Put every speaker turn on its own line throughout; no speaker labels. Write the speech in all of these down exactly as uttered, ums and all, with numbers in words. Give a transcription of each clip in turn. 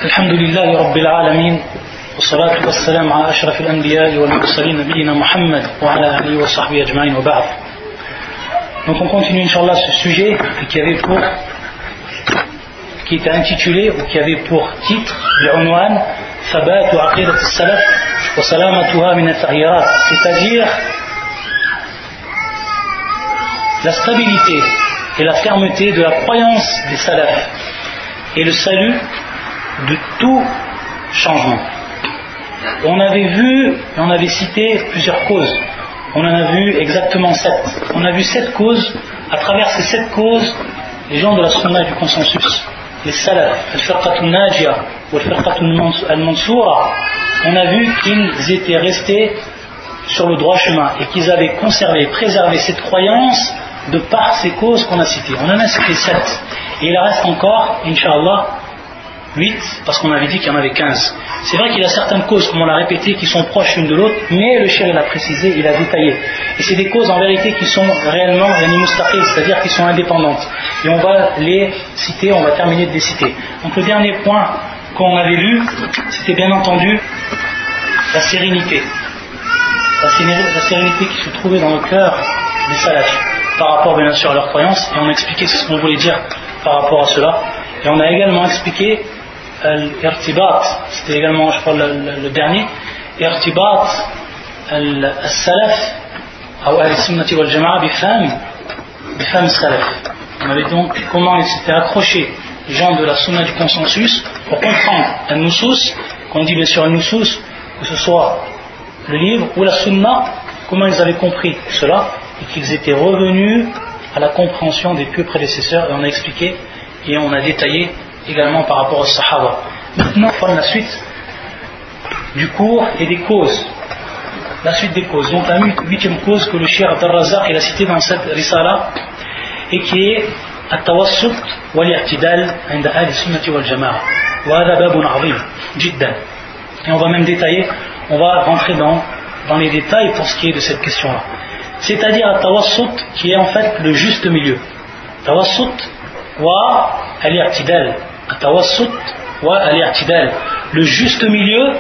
الحمد لله رب العالمين والصلاة والسلام على أشرف الأنبياء والمرسلين نبينا محمد وعلى آله وصحبه أجمعين وبعد. Donc on continue Inch'Allah ce sujet qui avait pour qui était intitulé ou qui avait pour titre l'unwan Thabat wa aqidat as-salaf wa salamatuha min at-taghyirat, c'est-à-dire la stabilité et la fermeté de la croyance des salafs et le salut de tout changement. On avait vu, on avait cité plusieurs causes. On en a vu exactement sept. On a vu sept causes. À travers ces sept causes, les gens de la sunna et du consensus, les salaf, al-firqatun najia ou al-firqatun al-mansoura, on a vu qu'ils étaient restés sur le droit chemin et qu'ils avaient conservé, préservé cette croyance de par ces causes qu'on a citées. On en a cité sept. Et il reste encore, Inch'Allah, huit, parce qu'on avait dit qu'il y en avait quinze. C'est vrai qu'il y a certaines causes, comme on l'a répété, qui sont proches l'une de l'autre, mais le cheikh l'a précisé, il a détaillé. Et c'est des causes en vérité qui sont réellement mustaqil, c'est-à-dire qui sont indépendantes. Et on va les citer, on va terminer de les citer. Donc le dernier point qu'on avait lu, c'était bien entendu la sérénité. La, sérénité. la sérénité qui se trouvait dans le cœur des salafs, par rapport bien sûr à leur croyance, et on a expliqué ce qu'on voulait dire par rapport à cela. Et on a également expliqué l'irtibat, c'était également je crois le, le, le dernier, irtibat al-salaf ou al-sunnati wal-jama'a bifam bifam salaf. On avait donc comment ils s'étaient accrochés, les gens de la sunna du consensus, pour comprendre al-nusus, qu'on dit bien sûr al-nusus, que ce soit le livre ou la sunna, comment ils avaient compris cela, et qu'ils étaient revenus à la compréhension des pieux prédécesseurs, et on a expliqué et on a détaillé également par rapport aux Sahaba. Maintenant, on prend la suite du cours et des causes. La suite des causes. Donc la huitième cause que le Cheikh Abd al-Razzaq il a citée dans cette risala et qui est at-tawassut wal-i'tidal 'inda ahli sunnati wal-jama'a. Wa hadha babun 'azim jiddan. Et on va même détailler, on va rentrer dans, dans les détails pour ce qui est de cette question-là. C'est-à-dire at-tawassut qui est en fait le juste milieu. Tawassut wa al-i'tidal, at-tawassut wa al-i'tidal, le juste milieu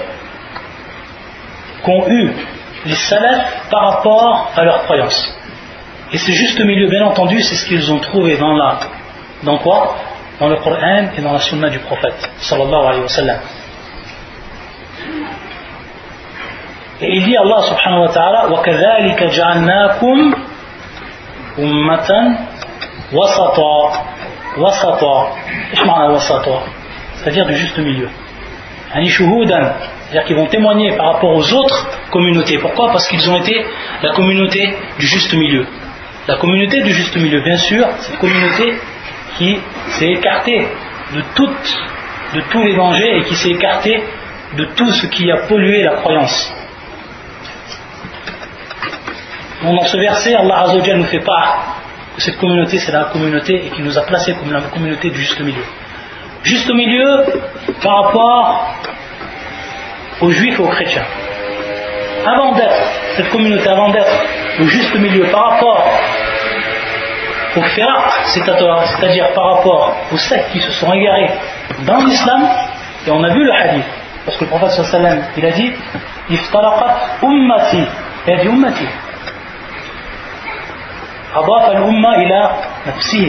qu'ont eu les salafs par rapport à leurs croyances. Et ce juste milieu, bien entendu, c'est ce qu'ils ont trouvé dans la, dans quoi? Dans le Coran et dans la sunna du prophète sallallahu alayhi wa sallam. Et il dit Allah subhanahu wa ta'ala wa kadhalika ja'alnakum ummatan wasata. Wasata, c'est-à-dire du juste milieu. C'est-à-dire qu'ils vont témoigner par rapport aux autres communautés. Pourquoi? Parce qu'ils ont été la communauté du juste milieu. La communauté du juste milieu, bien sûr, c'est une communauté qui s'est écartée de, toute, de tous les dangers et qui s'est écartée de tout ce qui a pollué la croyance. Donc dans ce verset, Allah Azza wa Jalla nous fait part. Cette communauté, c'est la communauté et qui nous a placés comme la communauté du juste milieu. Juste milieu par rapport aux juifs et aux chrétiens. Avant d'être, cette communauté, avant d'être le juste milieu par rapport aux firaq, c'est-à-dire par rapport aux sectes qui se sont égarés dans l'islam, et on a vu le hadith, parce que le prophète sallallahu alayhi wa sallam, il a dit iftaraqat ummati, il a dit ummati. أضاف الأمة إلى نفسه.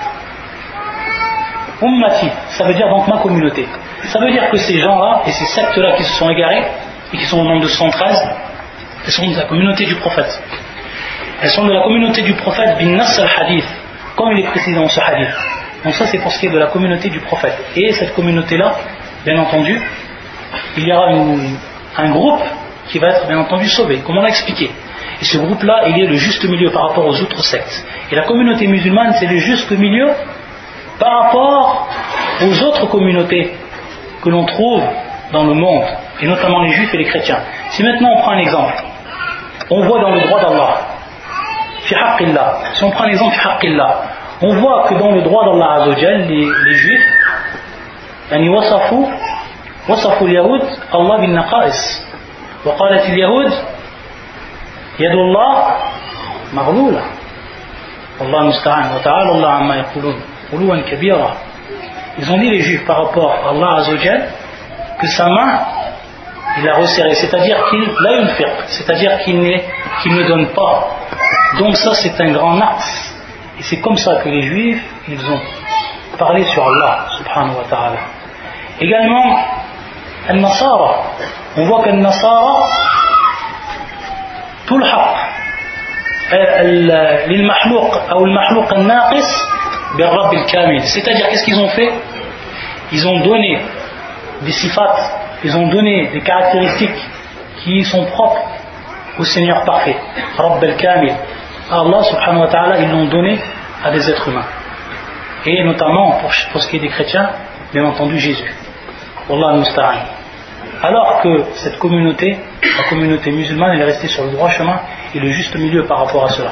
Ummati, ça veut dire donc ma communauté. Ça veut dire que ces gens-là et ces sectes-là qui se sont égarés et qui sont au nombre de cent treize, elles sont de la communauté du prophète. Elles sont de la communauté du prophète bin nas al-hadith, comme il est précisé dans ce hadith. Donc ça c'est pour ce qui est de la communauté du prophète. Et cette communauté-là, bien entendu, il y aura une, un groupe qui va être bien entendu sauvé, comme on l'a expliqué. Et ce groupe-là, il est le juste milieu par rapport aux autres sectes. Et la communauté musulmane, c'est le juste milieu par rapport aux autres communautés que l'on trouve dans le monde, et notamment les juifs et les chrétiens. Si maintenant on prend un exemple, on voit dans le droit d'Allah, fi haqqillah, si on prend l'exemple fi haqqillah, on voit que dans le droit d'Allah Azza wa Jal, les, les juifs, yani wasafu, wasafu al-yahud, Allah bin naqais, wa qalat al-yahud, yadullah maghlula, Allah musta'an, wa ta'ala Allah amma yaqulun, uluwan kabira. Ils ont dit les juifs par rapport à Allah Azza wa Jal, que sa main, il l'a resserrée, c'est-à-dire qu'il l'a une firme, c'est-à-dire qu'il, n'est, qu'il ne donne pas. Donc ça c'est un grand acte. Et c'est comme ça que les Juifs, ils ont parlé sur Allah, subhanahu wa ta'ala. Également, Al-Nasara, on voit qu'Al-Nasara, tout le haqq, للمحلوق أو المحلوق الناقص بالرب الكامل, c'est-à-dire qu'est-ce qu'ils ont fait? Ils ont donné des sifat, ils ont donné des caractéristiques qui sont propres au Seigneur parfait, Rabb al-Kamil. Allah subhanahu wa ta'ala, ils l'ont donné à des êtres humains, et notamment pour, pour ce qui est des chrétiens, bien entendu Jésus. Wallah al-Musta'an. Alors que cette communauté, la communauté musulmane, elle est restée sur le droit chemin et le juste milieu par rapport à cela.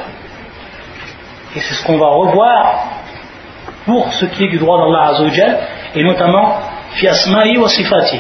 Et c'est ce qu'on va revoir pour ce qui est du droit d'Allah Azza wa Jal, et notamment fi asma'i wa sifati.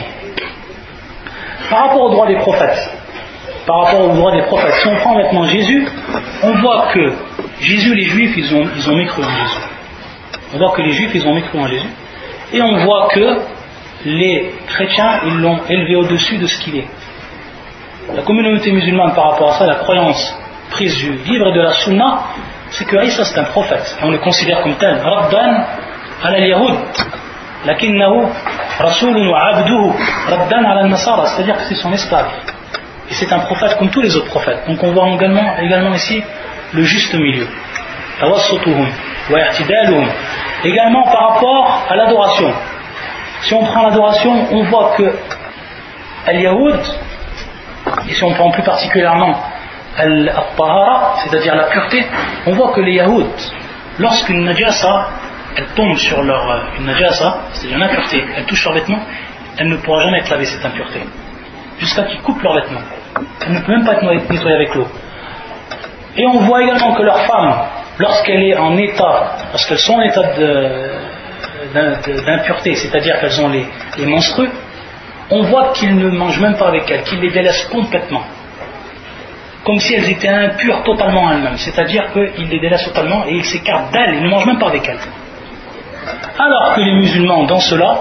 Par rapport au droit des prophètes, par rapport au droit des prophètes, si on prend maintenant Jésus, on voit que Jésus, les Juifs, ils ont, ils ont mécru en Jésus. On voit que les Juifs, ils ont mécru en Jésus, et on voit que les chrétiens, ils l'ont élevé au-dessus de ce qu'il est. La communauté musulmane, par rapport à ça, la croyance prise du livre et de la sunna, c'est que Isa c'est un prophète, et on le considère comme tel. Raddan ala al-Yahud, lakinnahu rasulun wa abduhu, raddan ala al-Nasara, c'est-à-dire que c'est son esclave. Et c'est un prophète comme tous les autres prophètes. Donc on voit également, également ici le juste milieu. Tawassutuhum wa i'tidaluhum. Également par rapport à l'adoration. Si on prend l'adoration, on voit que Al-Yahoud, et si on prend plus particulièrement Al-Tahara, c'est-à-dire la pureté, on voit que les Yahoud, lorsqu'une najasa, elle tombe sur leur une najasa, c'est-à-dire une impureté, elle touche leur vêtement, elle ne pourra jamais être lavée cette impureté, jusqu'à qu'ils coupent leur vêtement. Elle ne peut même pas être nettoyée avec l'eau. Et on voit également que leur femme, lorsqu'elle est en état, lorsqu'elles sont en état de d'impureté, c'est-à-dire qu'elles ont les, les menstrues, on voit qu'ils ne mangent même pas avec elles, qu'ils les délaissent complètement, comme si elles étaient impures totalement elles-mêmes, c'est-à-dire qu'ils les délaissent totalement et ils s'écartent d'elles, ils ne mangent même pas avec elles. Alors que les musulmans, dans cela,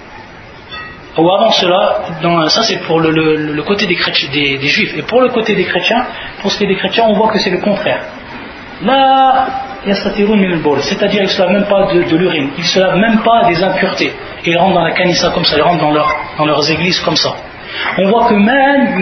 ou avant cela, dans, ça c'est pour le, le, le côté des, chrétiens, des, des juifs, et pour le côté des chrétiens, pour ce qui est des chrétiens, on voit que c'est le contraire. Là, c'est-à-dire ils ne se lavent même pas de, de l'urine, ils ne se lavent même pas des impuretés, et ils rentrent dans la kanissa comme ça, ils rentrent dans, leur, dans leurs églises comme ça. On voit que même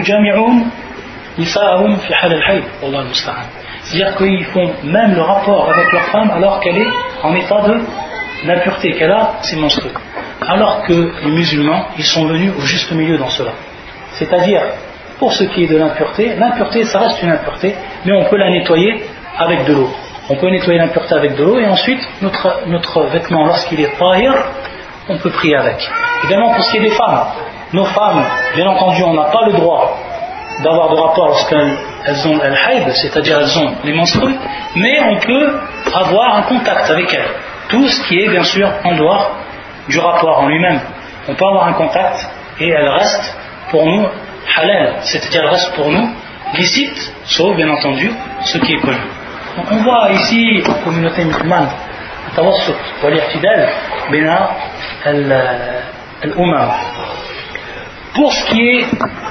c'est-à-dire qu'ils font même le rapport avec leur femme alors qu'elle est en état de l'impureté, qu'elle a ses menstrues, alors que les musulmans, ils sont venus au juste milieu dans cela, c'est-à-dire pour ce qui est de l'impureté, l'impureté ça reste une impureté, mais on peut la nettoyer avec de l'eau. On peut nettoyer l'impureté avec de l'eau, et ensuite notre, notre vêtement, lorsqu'il est tahir, on peut prier avec. Également pour ce qui est des femmes, nos femmes, bien entendu, on n'a pas le droit d'avoir de rapport lorsqu'elles elles ont al-hayd, c'est-à-dire elles ont les menstrues, mais on peut avoir un contact avec elles. Tout ce qui est bien sûr en dehors du rapport en lui-même. On peut avoir un contact et elle reste pour nous halal, c'est-à-dire elle reste pour nous licite, sauf bien entendu ce qui est connu. Donc on voit ici la communauté musulmane, tawassut wa al-i'tidal baina al-umam. Pour ce qui est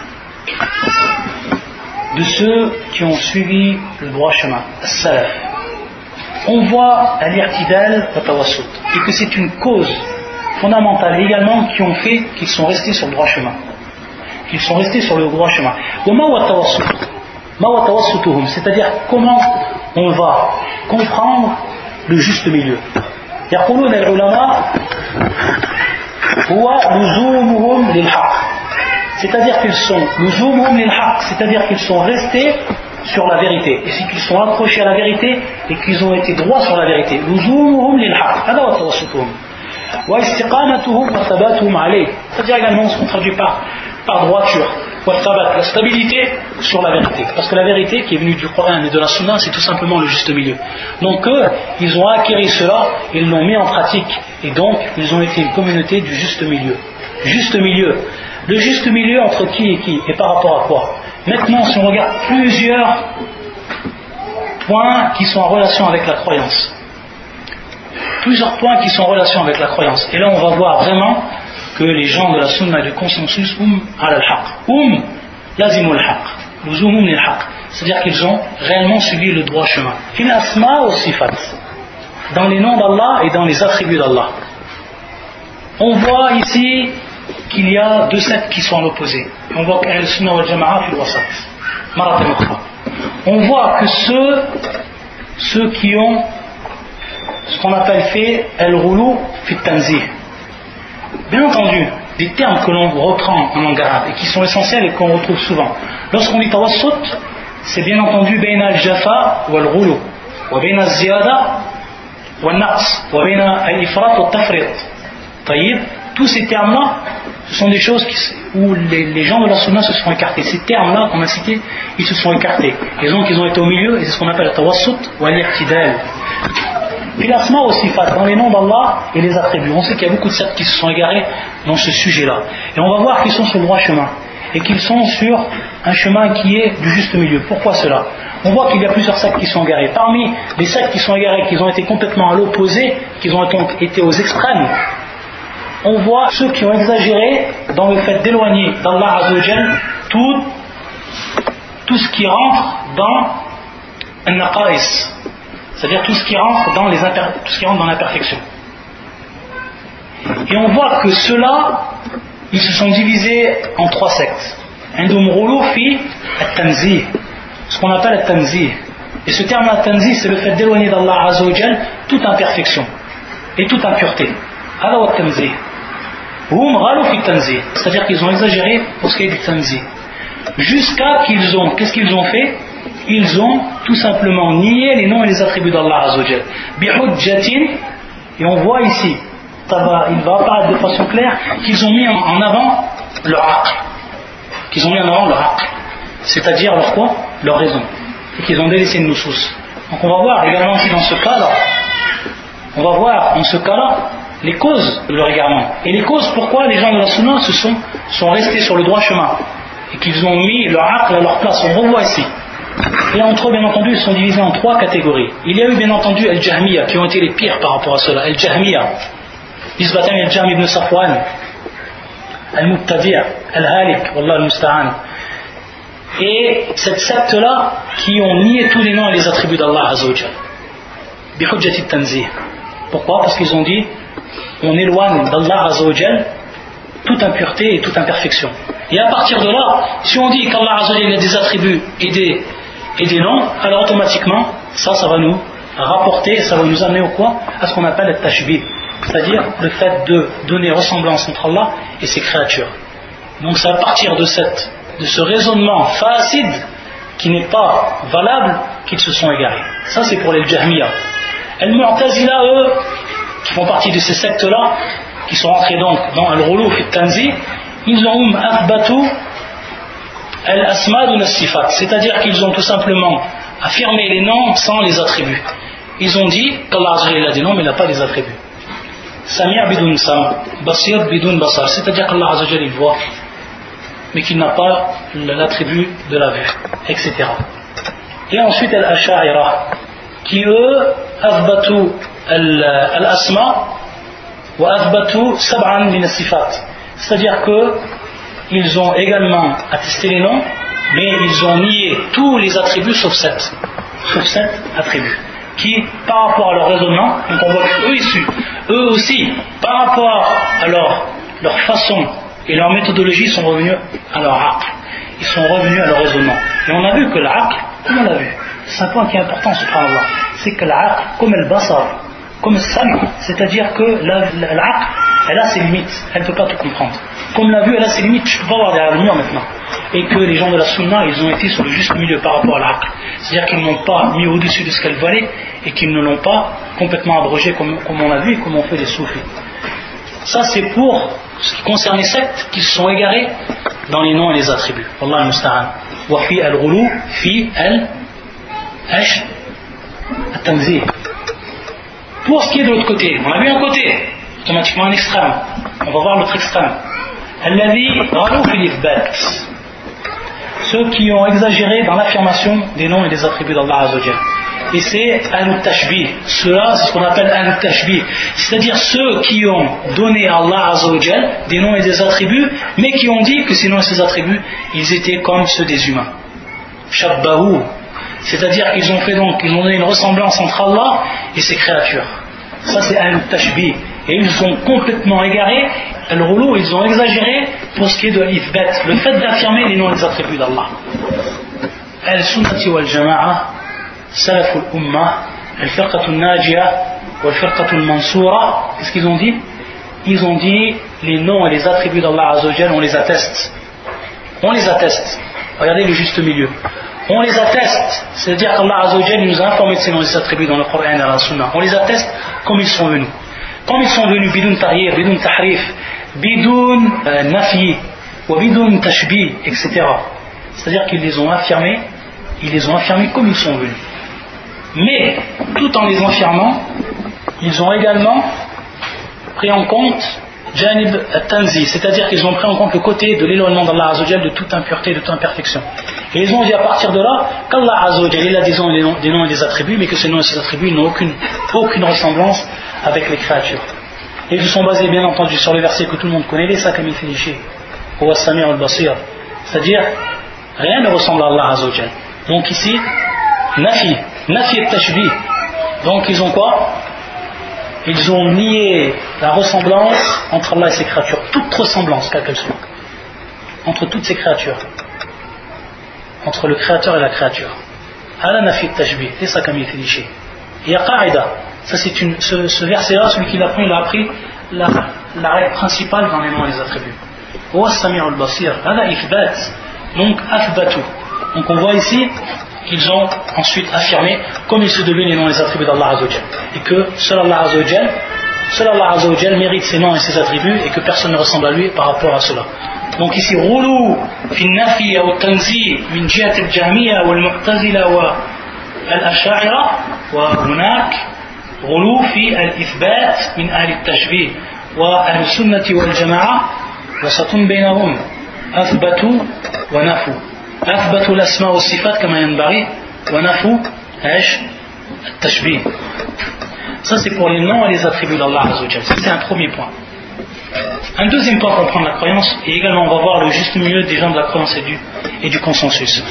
de ceux qui ont suivi le droit chemin, as-salaf, on voit al-i'tidal wa tawassut, et que c'est une cause fondamentale également qui ont fait qu'ils sont restés sur le droit chemin, qu'ils sont restés sur le droit chemin. Wa ma wa tawassut, ma wa tawassutuhum, c'est-à-dire comment on va comprendre le juste milieu. يقولون العلماء هو لزومهم للحق, c'est-à-dire qu'ils sont لزومهم للحق, c'est-à-dire qu'ils sont restés sur la vérité, et c'est qu'ils sont accrochés à la vérité et qu'ils ont été droits sur la vérité. لزومهم للحق هذا هو توسطهم واستقامتهم وثباتهم عليه, c'est-à-dire également ce qu'on traduit par par droiture, la stabilité sur la vérité, parce que la vérité qui est venue du Coran et de la Sunna, c'est tout simplement le juste milieu. Donc eux, ils ont acquis cela, ils l'ont mis en pratique, et donc ils ont été une communauté du juste milieu. Juste milieu. Le juste milieu entre qui et qui, et par rapport à quoi? Maintenant, si on regarde plusieurs points qui sont en relation avec la croyance, plusieurs points qui sont en relation avec la croyance, et là on va voir vraiment que les gens de la sunna et du consensus hum al haq, hum lazimul haq, luzumum lil haq, c'est-à-dire qu'ils ont réellement suivi le droit chemin. Fil asma wa sifat, dans les noms d'Allah et dans les attributs d'Allah. On voit ici qu'il y a deux sectes qui sont à l'opposé. On voit qu'Ahl Sunnah wal Jama'a fil wasat. Maratan ukhra. On voit que ceux, ceux qui ont ce qu'on appelle fait al-ghulu fi tanzih. Bien entendu, des termes que l'on reprend en langue arabe et qui sont essentiels et qu'on retrouve souvent. Lorsqu'on dit tawassut, c'est bien entendu bayna al-jafa wal ghulu, wa bayna al-ziyada wal naqs, wa bayna al-ifrat wa al-tafrit. Taïb, tous ces termes-là, ce sont des choses qui, où les, les gens de la sunna se sont écartés. Ces termes-là qu'on a cités, ils se sont écartés. Et donc ils ont été au milieu, et c'est ce qu'on appelle le tawassut ou al-i'tidal. Puis l'asma wa sifat, dans les noms d'Allah et les attributs. On sait qu'il y a beaucoup de sectes qui se sont égarés dans ce sujet-là. Et on va voir qu'ils sont sur le droit chemin. Et qu'ils sont sur un chemin qui est du juste milieu. Pourquoi cela? On voit qu'il y a plusieurs sectes qui sont égarés. Parmi les sectes qui sont égarés, qui ont été complètement à l'opposé, qui ont été aux extrêmes, on voit ceux qui ont exagéré dans le fait d'éloigner d'Allah Azza wa Jal tout, tout ce qui rentre dans al-naqais, c'est-à-dire tout ce qui rentre dans les imper- tout ce qui rentre dans l'imperfection. Et on voit que ceux-là, ils se sont divisés en trois sectes. Indum ghulu fi at-tanzih, ce qu'on appelle at-tanzih. Et ce terme at-tanzih, c'est le fait d'éloigner d'Allah Azza wa Jal toute imperfection et toute impureté. Hada wa at-tanzih. Hum ghalu fi at-tanzih, c'est-à-dire qu'ils ont exagéré pour ce qui est du tanzih. Jusqu'à qu'ils ont, qu'est-ce qu'ils ont fait? Ils ont tout simplement nié les noms et les attributs d'Allah Azza wa Jal. Bihujjatin, et on voit ici, ça va, il va apparaître de façon claire, qu'ils ont mis en avant leur aql. Qu'ils ont mis en avant leur aql. C'est-à-dire leur quoi? Leur raison. Et qu'ils ont délaissé le nusus. Donc on va voir également aussi dans ce cas-là, on va voir en ce cas-là les causes de leur égarement. Et les causes pourquoi les gens de la sunna se sont, sont restés sur le droit chemin. Et qu'ils ont mis leur aql à leur place. On revoit ici. Et entre eux, bien entendu, ils sont divisés en trois catégories. Il y a eu, bien entendu, Al-Jahmiya, qui ont été les pires par rapport à cela. Al-Jahmiya, Nisbatan al-Jahm ibn Safwan, Al-Mubtadi', Al-Halik, Wallah al-Musta'an. Et cette secte-là, qui ont nié tous les noms et les attributs d'Allah Azza wa Jal. Bihujjati tanzih. Pourquoi? Parce qu'ils ont dit, on éloigne d'Allah Azza wa Jal toute impureté et toute imperfection. Et à partir de là, si on dit qu'Allah Azza wa Jal a des attributs et des et des noms, alors automatiquement, ça, ça va nous rapporter, ça va nous amener au quoi? À ce qu'on appelle le tashbih, c'est-à-dire le fait de donner ressemblance entre Allah et ses créatures. Donc c'est à partir de, cette, de ce raisonnement facide qui n'est pas valable qu'ils se sont égarés. Ça c'est pour les Jahmiya. Al-Mu'tazila, eux, qui font partie de ces sectes-là, qui sont entrés donc dans Al-Ghulu fi Tanzih, ils ont athbatu al-asma dun as-sifat, c'est-à-dire qu'ils ont tout simplement affirmé les noms sans les attributs. Ils ont dit qu'Allah Azza wa Jalla a des noms mais il n'a pas les attributs. Sami' bidun sam, basir bidun basar, c'est-à-dire qu'Allah Azza wa Jalla il voit mais qu'il n'a pas l'attribut de la vue, et cetera. Et ensuite al-asha'ira qui eux athbatu al-asma wa athbatu sab'an min as-sifat, c'est-à-dire que ils ont également attesté les noms, mais ils ont nié tous les attributs sauf sept, sauf sept attributs, qui, par rapport à leur raisonnement, donc on voit qu'eux issus, eux aussi, par rapport à leur, leur façon et leur méthodologie, sont revenus à leur aql, ils sont revenus à leur raisonnement. Et on a vu que l'aql, comme on l'a vu, c'est un point qui est important, subhanallah, c'est que l'aql, comme le basar, comme le sam, c'est-à-dire que l'aql, elle a ses limites, elle ne peut pas tout comprendre. Comme l'a vu, elle a ses limites, je ne peux pas voir derrière le mur maintenant. Et que les gens de la sunna, ils ont été sur le juste milieu par rapport à l'aql. C'est-à-dire qu'ils ne l'ont pas mis au-dessus de ce qu'elle valait et qu'ils ne l'ont pas complètement abrogé comme, comme on l'a vu et comme on fait des soufis. Ça c'est pour ce qui concerne les sectes qui se sont égarés dans les noms et les attributs. Wallah al-musta'an. Wa fi al-ghulu fi al-ash al-tanzih. Pour ce qui est de l'autre côté, on a vu un côté, automatiquement un extrême. On va voir l'autre extrême. Alladhi ghalu fi al-ithbat. Ceux qui ont exagéré dans l'affirmation des noms et des attributs d'Allah Azza wa Jalla. et c'est al-tashbih. Cela, c'est ce qu'on appelle al-tashbih, c'est-à-dire ceux qui ont donné à Allah Azza wa Jal des noms et des attributs, mais qui ont dit que ces noms et ces attributs, ils étaient comme ceux des humains. Shabbahu, c'est-à-dire qu'ils ont fait donc, ils ont donné une ressemblance entre Allah et ses créatures. Ça c'est al-tashbih. Et ils sont complètement égarés, al-ghulu, ils ont exagéré pour ce qui est de l'ithbat, le fait d'affirmer les noms et les attributs d'Allah. Al-sunnati wal-jama'a, salaf al-umma, al-firqatu al-najia, wal-firqatu al-mansura, qu'est-ce qu'ils ont dit? Ils ont dit les noms et les attributs d'Allah Azza wa Jal, on les atteste. On les atteste. Regardez le juste milieu. On les atteste, c'est-à-dire qu'Allah Azza wa Jal nous a informé de ces noms et ces attributs dans le Coran et dans la Sunna. On les atteste comme ils sont venus. Comme ils sont venus bidun tahyir, bidun tahrif, bidun euh, nafi, ou bidun tashbih, et cetera. C'est-à-dire qu'ils les ont affirmés, ils les ont affirmés comme ils sont venus. Mais, tout en les affirmant, ils ont également pris en compte janib at-tanzi, c'est-à-dire qu'ils ont pris en compte le côté de l'éloignement d'Allah Azza wa Jal de toute impureté, de toute imperfection. Et ils ont dit à partir de là qu'Allah Azza wa Jal, il a des noms, des noms et des attributs, mais que ces noms et ces attributs n'ont aucune, aucune ressemblance avec les créatures. Et ils se sont basés bien entendu sur le verset que tout le monde connaît, les sakami finiché, huwa as-sami' al-basir, c'est-à-dire rien ne ressemble à Allah Azza wa Jal. Donc ici, nafi, nafi et tashbih. Donc ils ont quoi? Ils ont nié la ressemblance entre Allah et ses créatures, toute ressemblance, quelle qu'elle soit, entre toutes ces créatures, entre le créateur et la créature. Ala nafi et tashbih, les sakami finiché. Il y a qaïda. Ça c'est une, ce, ce verset-là, celui qui l'a appris, il a appris la, la règle principale dans les noms et les attributs. Huwa as-sami' al-basir, hada ithbat, donc athbatu. Donc on voit ici qu'ils ont ensuite affirmé comme il se devait les noms et les attributs d'Allah Azza wa Jal, et que seul Allah Azza wa Jal, seul Allah Azza wa Jal mérite ses noms et ses attributs, et que personne ne ressemble à lui par rapport à cela. Donc ici, ghulu fi an-nafi wa at-tanzi min jihat al-jahmiyya wal mu'tazila wa al-ash'ira wa hunak غلو في الإثبات من أهل التشبيه وأهل السنة والجماعة وسط بينهم أثبتوا ونفوا أثبتوا الأسماء والصفات كما ينبغي ونفوا إيش التشبيه. Ça c'est pour les noms et les attributs d'Allah Azza wa Jal. Ça c'est un premier point. Un deuxième point pour comprendre la croyance, et également on va voir le juste milieu des gens de la croyance et du, et du consensus.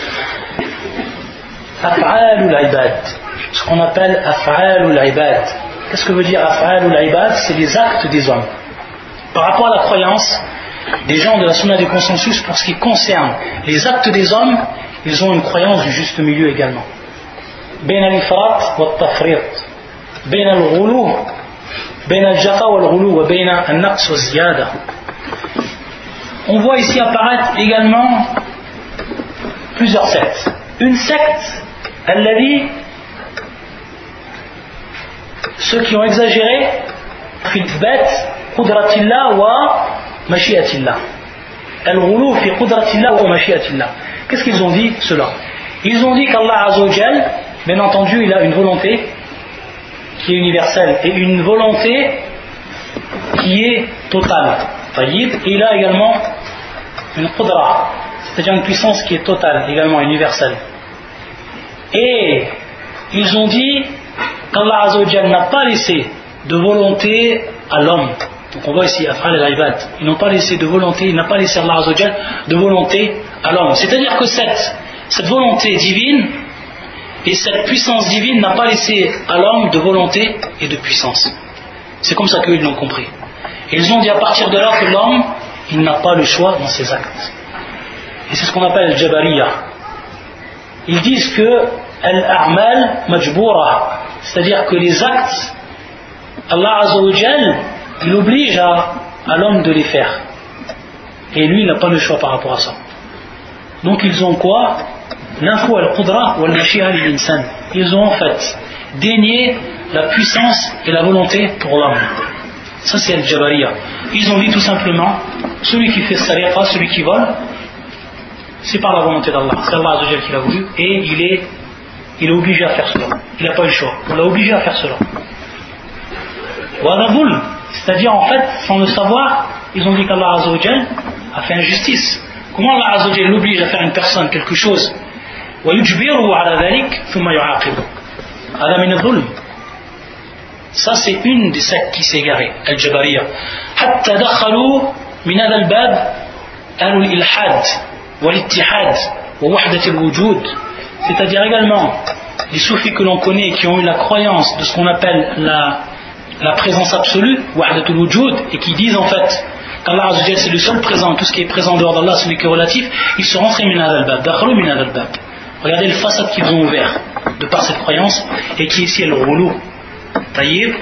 Af'alul ibad, ce qu'on appelle af'alul ibad. Qu'est-ce que veut dire af'alul ibad? C'est les actes des hommes. Par rapport à la croyance des gens de la sunna du consensus, pour ce qui concerne les actes des hommes, ils ont une croyance du juste milieu également. Bain al-ifrat wa al-tafrit, bain al-ghulu, bain al-jafa wa al-ghulu, wa bain al-naqs wa al-ziyada. On voit ici apparaître également plusieurs sectes. Une secte, alladhi, ceux qui ont exagéré, fi ithbat qudratillah wa mashiatillah. Al-ghulu fi qudratillah wa mashiatillah. Qu'est-ce qu'ils ont dit, cela? Ils ont dit qu'Allah Azza wa Jal, bien entendu, il a une volonté qui est universelle et une volonté qui est totale. Et il a également une qudra, c'est-à-dire une puissance qui est totale, également universelle. Et ils ont dit qu'Allah Azza wa Jal n'a pas laissé de volonté à l'homme. Donc on voit ici af'al al-ibad, ils n'ont pas laissé de volonté, il n'a pas laissé Allah Azza wa Jal de volonté à l'homme. C'est-à-dire que cette, cette volonté divine et cette puissance divine n'a pas laissé à l'homme de volonté et de puissance. C'est comme ça qu'eux ils l'ont compris. Et ils ont dit à partir de là que l'homme, il n'a pas le choix dans ses actes. Et c'est ce qu'on appelle al-jabariya. Ils disent que al-a'mal majboura, c'est-à-dire que les actes, Allah Azza wa Jal, il oblige à, à l'homme de les faire. Et lui, il n'a pas le choix par rapport à ça. Donc ils ont quoi? L'info al-qudra ou al-mashi'a lil-insan. Ils ont en fait dénié la puissance et la volonté pour l'homme. Ça c'est al-jabariya. Ils ont dit tout simplement, celui qui fait sariqa, celui qui vole, c'est par la volonté d'Allah. C'est Allah Azza wa Jal qui l'a voulu et il est, il est obligé à faire cela. Il n'a pas eu le choix. On l'a obligé à faire cela. C'est-à-dire en fait, sans le savoir, ils ont dit qu'Allah Azza wa Jal a fait injustice. Comment Allah Azza wa Jal l'oblige à faire une personne quelque chose? هذا من الظلم. Ça c'est une des sectes qui s'est égarée, Al-Jabariya. حتى دخلوا من هذا الباب أهل الإلحاد والاتحاد ووحدة الوجود. C'est-à-dire également les soufis que l'on connaît qui ont eu la croyance de ce qu'on appelle la, la présence absolue, wahdatul wujud, et qui disent en fait qu'Allah Azza wa Jalla c'est le seul présent, tout ce qui est présent dehors d'Allah, celui qui est relatif, ils sont rentrés min hadha al-bab, dakhalu min hadha al-bab. Regardez le façade qu'ils ont ouvert de par cette croyance, et qui est ici le roulou. Taïb.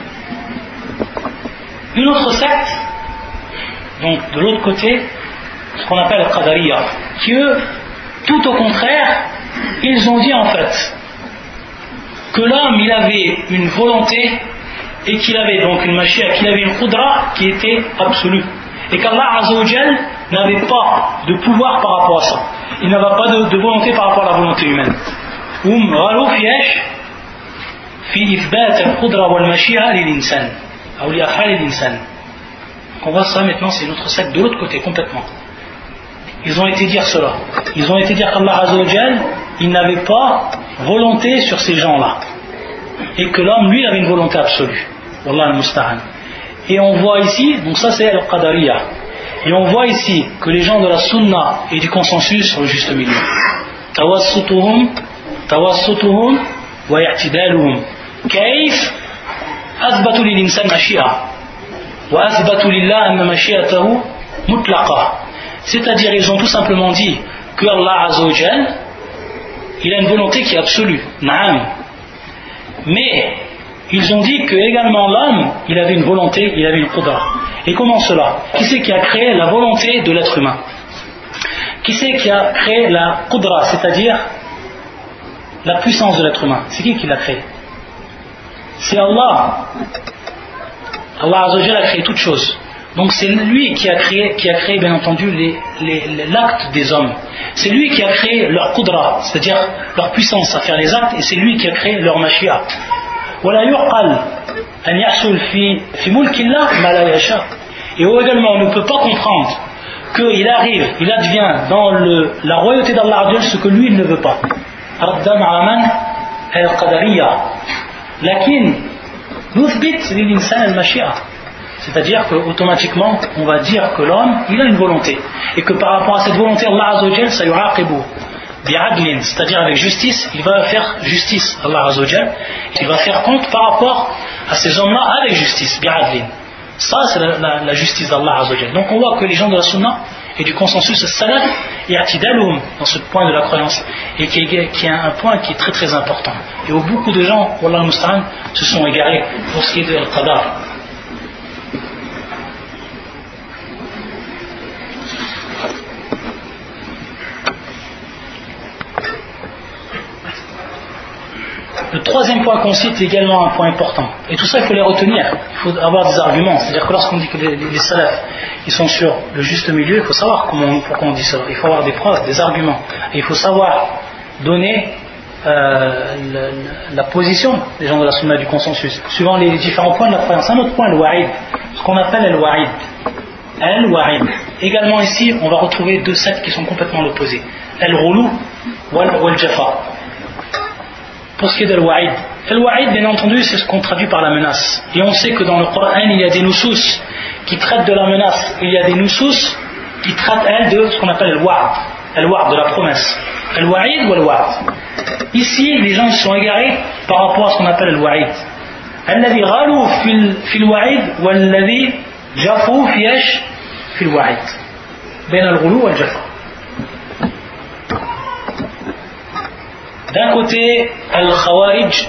Une autre secte, donc de l'autre côté, ce qu'on appelle le Qadariya, qui eux, tout au contraire, ils ont dit en fait que l'homme il avait une volonté et qu'il avait donc une machia, qu'il avait une qudra qui était absolue, et qu'Allah Azza wa Jal n'avait pas de pouvoir par rapport à ça, il n'avait pas de, de volonté par rapport à la volonté humaine. Um ghalou fiyash fi ithbat al-qudra wal machia lil-insan ou li af'al al-insan. On voit ça maintenant, c'est notre secte de l'autre côté complètement. Ils ont été dire cela, ils ont été dire qu'Allah Azza wa Jal il n'avait pas volonté sur ces gens-là, et que l'homme lui avait une volonté absolue. Wallah al-musta'an. Et on voit ici, donc ça c'est al-Qadariya, et on voit ici que les gens de la sunna et du consensus sont le juste milieu. Tawassutuhum tawassutuhum wa i'tidaluhum kayf athbatu lil-insan mashi'a wa athbatu lillah anna mashi'atahu mutlaqa. C'est-à-dire ils ont tout simplement dit que Allah Azza wa Jal il a une volonté qui est absolue, na'am. Mais ils ont dit que également l'homme, il avait une volonté, il avait une qudra. Et comment cela? Qui c'est qui a créé la volonté de l'être humain? Qui c'est qui a créé la qudra, c'est-à-dire la puissance de l'être humain? C'est qui qui l'a créé? C'est Allah. Allah Azza wa Jalla a créé toutes choses. Donc c'est lui qui a créé, qui a créé bien entendu les, les, l'acte des hommes. C'est lui qui a créé leur qudra, c'est-à-dire leur puissance à faire les actes, et c'est lui qui a créé leur mashia. ولا يقال أن يحصل في في ملك الله ما لا يشاء. Et également on ne peut pas comprendre qu'il arrive, il advient dans le, la royauté d'Allah ce que lui il ne veut pas. ردا على من القدرية لكن نثبت للإنسان المشيئة. C'est-à-dire qu'automatiquement, on va dire que l'homme, il a une volonté. Et que par rapport à cette volonté, Allah Azza wa Jal, ça yu'aqibu bi'adlin, c'est-à-dire avec justice, il va faire justice, Allah Azza wa Jal. Il va faire compte par rapport à ces hommes-là avec justice, bi'adlin. Ça, c'est la, la, la justice d'Allah Azza wa Jal. Donc on voit que les gens de la sunna et du consensus salaf, i'tidaluhum, dans ce point de la croyance, et qui est, qui est un point qui est très très important. Et où beaucoup de gens, wallah al-musta'an, se sont égarés pour ce qui est de al-qadar. Le troisième point qu'on cite est également un point important. Et tout ça, il faut les retenir. Il faut avoir des arguments. C'est-à-dire que lorsqu'on dit que les, les salafs, ils sont sur le juste milieu, il faut savoir comment, pourquoi on dit ça. Il faut avoir des preuves, des arguments. Et il faut savoir donner euh, la, la position des gens de la sunna du consensus, suivant les différents points de la croyance. Un autre point, le wa'id. Ce qu'on appelle le wa'id. Al-wa'id. Également ici, on va retrouver deux sectes qui sont complètement l'opposé. Al-ghulu wal-jafa. Pour ce qui est de l'wa'id, l'wa'id bien entendu c'est ce qu'on traduit par la menace, et on sait que dans le Coran il y a des nusus qui traitent de la menace, et il y a des nusus qui traitent elles de ce qu'on appelle le wa'd, le wa'd de la promesse, le wa'id ou le wa'd. Ici les gens se sont égarés par rapport à ce qu'on appelle le wa'id. الذي غالوا في في الوعيد والذي جفوا في ايش في الوعيد بين الغلو والجفا. D'un côté, Al-Khawarij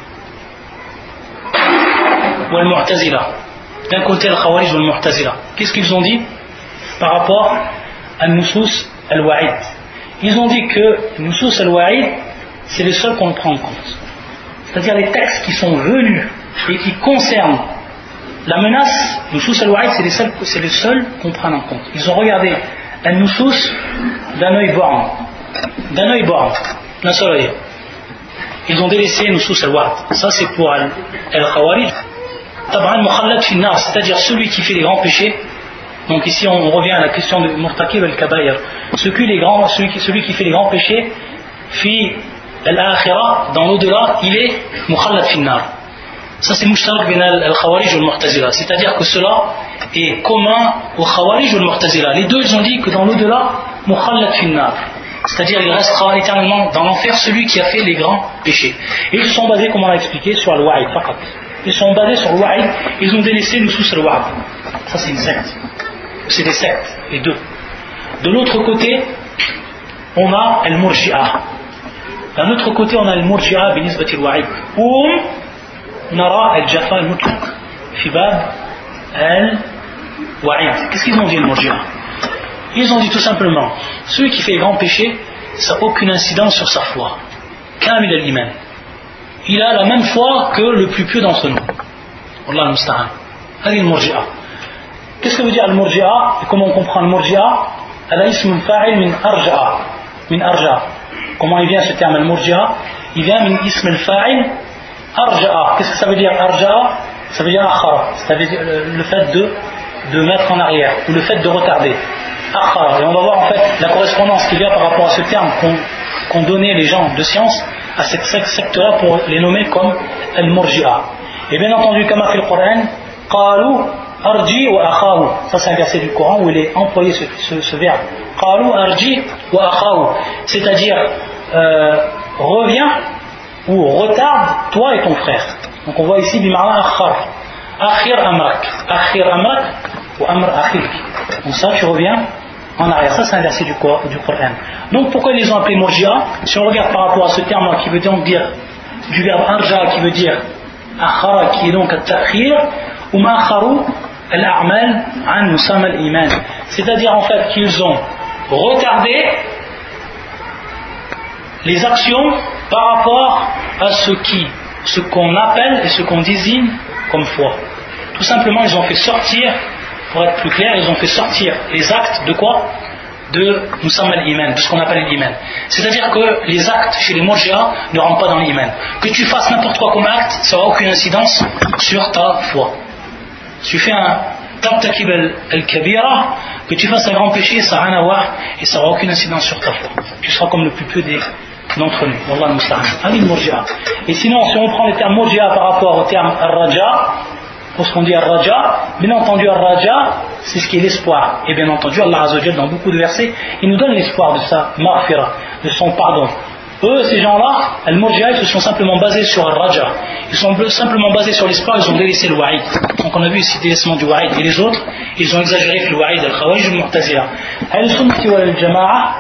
ou Al-Mu'tazila. D'un côté, Al-Khawarij ou Al-Mu'tazila. Qu'est-ce qu'ils ont dit par rapport à Nusus Al-Wa'id? Ils ont dit que Nusus Al-Wa'id, c'est les seuls qu'on prend en compte. C'est-à-dire les textes qui sont venus et qui concernent la menace, Nusus Al-Wa'id, c'est les seuls, c'est les seuls qu'on prend en compte. Ils ont regardé Al-Nusus d'un œil borne. D'un œil borne. D'un seul œil. Ils ont délaissé Nusus al-Wa'd. Ça c'est pour Al-Khawarij. Tab'an mukhallad fi an-nar, c'est-à-dire celui qui fait les grands péchés. Donc ici on revient à la question de Murtakib al-Kabair. Celui qui, celui qui fait les grands péchés, fi al-akhirah, dans l'au-delà, il est mukhallad finnar. Ça c'est mushtarak bin al-khawarij ou al-mu'tazila, c'est-à-dire que cela est commun aux khawarij ou al-mu'tazila. Les deux ils ont dit que dans l'au-delà, mukhallad finnar, c'est-à-dire il restera éternellement dans l'enfer celui qui a fait les grands péchés. Et ils se sont basés, comme on l'a expliqué, sur al-wa'id faqat. Ils sont basés sur al-wa'id, ils ont délaissé le sous al-wa'd. Ça c'est une secte. C'est des sectes, les deux. De l'autre côté, on a al-murji'a. D'un autre côté, on a al-murji'a binisbati al-wa'id. Ou nara al-jafa al-mutlaq fi bab al-wa'id. Qu'est-ce qu'ils ont dit al-murji'a? Ils ont dit tout simplement, celui qui fait les grands péchés, ça n'a aucune incidence sur sa foi. Kamil al-iman. Il a la même foi que le plus pieux d'entre nous. Wallah al-musta'an. Hadi al-murji'a. Qu'est-ce que veut dire al-murji'a et comment on comprend al-murji'a? Al-ism fa'il min arja'a. Min arja'a. Comment il vient ce terme al-murji'a? Il vient min ism al-fa'il arja'a. Qu'est-ce que ça veut dire arja'a? Ça veut dire akhara. Ça veut dire le fait de, de mettre en arrière ou le fait de retarder. Akhara. Et on va voir en fait la correspondance qu'il y a par rapport à ce terme qu'ont, qu'ont donné les gens de science à cette secte-là pour les nommer comme al-murji'a. Et bien entendu, comme a fait le Coran, qalu arji wa akhahu. Ça c'est un verset du Coran où il est employé ce, ce, ce verbe. Qalu arji wa akhahu. C'est-à-dire euh, reviens ou retarde toi et ton frère. Donc on voit ici bima'na akhar. Akhir amrak. Akhir amrak ou amr akhik. Donc ça tu reviens en arrière. Ça c'est un verset du, du Coran. Donc pourquoi ils les ont appelés murji'a? Si on regarde par rapport à ce terme-là qui veut donc dire du verbe arja qui veut dire akhara qui est donc at-ta'khir ou ma'akharu al-a'mal an musamma al-iman. C'est-à-dire en fait qu'ils ont retardé les actions par rapport à ce qui, ce qu'on appelle et ce qu'on désigne comme foi. Tout simplement ils ont fait sortir, pour être plus clair, ils ont fait sortir les actes de quoi? De musamma al-iman, de ce qu'on appelle l'iman. C'est-à-dire que les actes chez les murji'a ne rentrent pas dans l'iman. Que tu fasses n'importe quoi comme acte, ça n'aura aucune incidence sur ta foi. Si tu fais un tabtakib al-kabira, que tu fasses un grand péché, ça n'a rien à voir et ça n'aura aucune incidence sur ta foi. Tu seras comme le plus peu des, d'entre nous. Wallah al-musta'an. Ali murji'a. Et sinon, si on prend le terme murji'a par rapport au terme al-raja, pour ce qu'on dit al-raja, bien entendu al-raja, c'est ce qui est l'espoir. Et bien entendu, Allah Azza wa Jalla, dans beaucoup de versets, il nous donne l'espoir de sa maghfira, de son pardon. Eux, ces gens-là, al-murji'a, ils se sont simplement basés sur al-raja. Ils sont simplement basés sur l'espoir, ils ont délaissé le wa'id. Donc on a vu ici le délaissement du wa'id. Et les autres, ils ont exagéré le wa'id, al-khawarij, al-mu'tazila. Al-sunnati wal-jama'a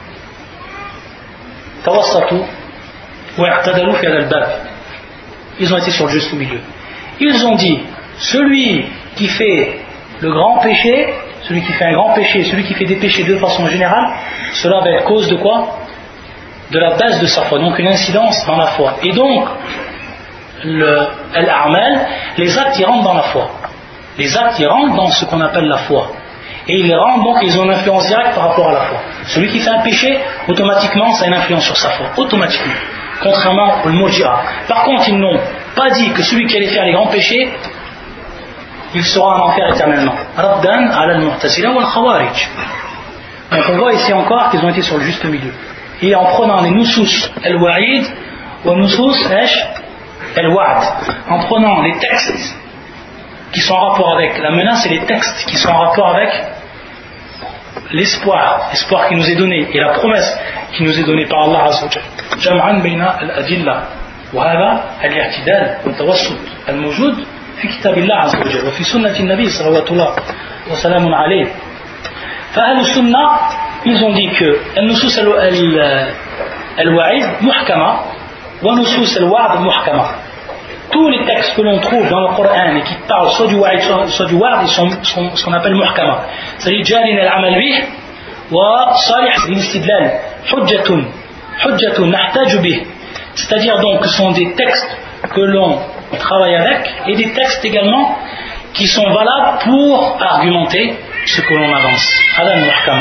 tawassatu wa i'tadalu fi al-bab. Ils ont été sur le juste milieu. Ils ont dit, celui qui fait le grand péché, celui qui fait un grand péché, celui qui fait des péchés de façon générale, cela va être cause de quoi? De la base de sa foi, donc une incidence dans la foi. Et donc, le, al-a'mal, les actes ils rentrent dans la foi. Les actes ils rentrent dans ce qu'on appelle la foi. Et ils rentrent donc, ils ont une influence directe par rapport à la foi. Celui qui fait un péché, automatiquement, ça a une influence sur sa foi. Automatiquement. Contrairement au murji'a. Par contre, ils n'ont pas dit que celui qui allait faire les grands péchés, il sera en enfer éternellement. Raddan ala al-mu'tazila wal khawarij. Donc on voit ici encore qu'ils ont été sur le juste milieu. Et en prenant les nusus al-wa'id ou nusus al-wa'd, en prenant les textes qui sont en rapport avec la menace et les textes qui sont en rapport avec l'espoir, l'espoir qui nous est donné et la promesse qui nous est donnée par Allah Azza wa Jalla. Jam'an bayna al-adilla wa hadha al-i'tidal wa tawassut al-mawjud في كتاب الله عز وجل وفي سنة النبي صلى الله وسلم عليه. فأهل السنة ils ont dit que النصوص الوعيد محكمة ونصوص الوعد محكمة. Tous les textes que l'on trouve dans le Coran et qui parlent soit du wa'id soit du wa'd, ils sont, sont ce qu'on appelle muhkama. C'est-à-dire جارين العمل به وصالح للاستدلال حجة حجة نحتاج به. C'est-à-dire donc que ce sont des textes que l'on travaille avec et des textes également qui sont valables pour argumenter ce que l'on avance. Hadha al-muhkama.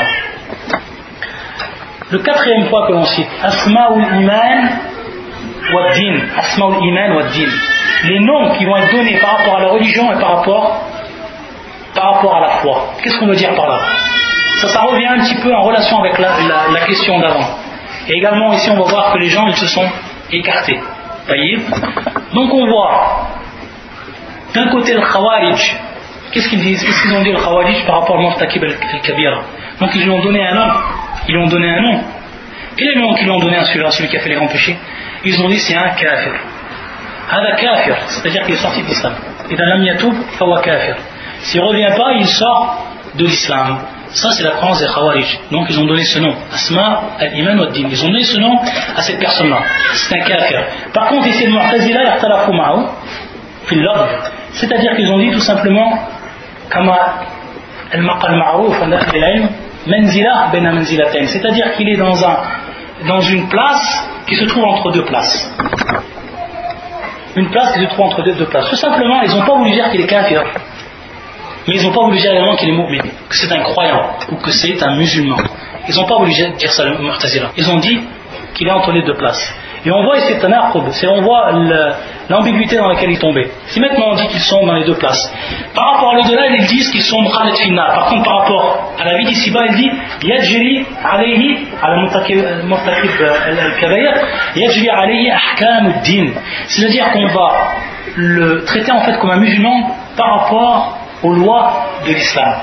Le quatrième point que l'on cite, Asma'ul Iman wa Din. Asma'ul Iman wa Din. Les noms qui vont être donnés par rapport à la religion et par rapport, par rapport à la foi. Qu'est-ce qu'on veut dire par là? Ça, ça revient un petit peu en relation avec la, la, la question d'avant. Et également ici on va voir que les gens ils se sont écartés. Donc on voit d'un côté le Khawarij. Qu'est-ce qu'ils disent? Qu'est-ce qu'ils ont dit le Khawarij par rapport au Murtakib al-Kabira? Donc ils lui ont donné un nom. Ils lui ont donné un nom. Quel est le nom qu'ils lui ont donné à celui-là, celui qui a fait les grands péchés? Ils ont dit c'est un kafir. Hada kafir, c'est-à-dire qu'il est sorti de l'islam. Et dans l'am yatoub, fawa kafir. S'il ne revient pas, il sort de l'islam. Ça c'est la croyance des Khawarij. Donc ils ont donné ce nom. Asma al-Iman wa ad-Din. Ils ont donné ce nom à cette personne-là. C'est un kafir. Par contre ici le Mu'tazila yahtalafu ma'ahu fil lafz. C'est-à-dire qu'ils ont dit tout simplement kama al-maqal ma'ruf an dakhil al-ilm manzila bayna manzilatayn. C'est-à-dire qu'il est dans un dans une place qui se trouve entre deux places. Une place qui se trouve entre deux, deux places. Tout simplement, ils n'ont pas voulu dire qu'il est kafir. Mais ils n'ont pas voulu dire également qu'il est mu'min, que c'est un croyant ou que c'est un musulman. Ils n'ont pas voulu dire ça, le Mu'tazila. Ils ont dit qu'il est entre les deux places. Et on voit ici tanaqub, c'est on voit le, l'ambiguïté dans laquelle il tombait. Si maintenant on dit qu'ils sont dans les deux places, par rapport à l'au-delà, ils disent qu'ils sont mukhalid finna. Par contre, par rapport à la vie d'ici-bas, il dit yajri alayhi ala murtakib al-kabair yajri alayhi ahkam ad-din. C'est-à-dire qu'on va le traiter en fait comme un musulman par rapport aux lois de l'islam.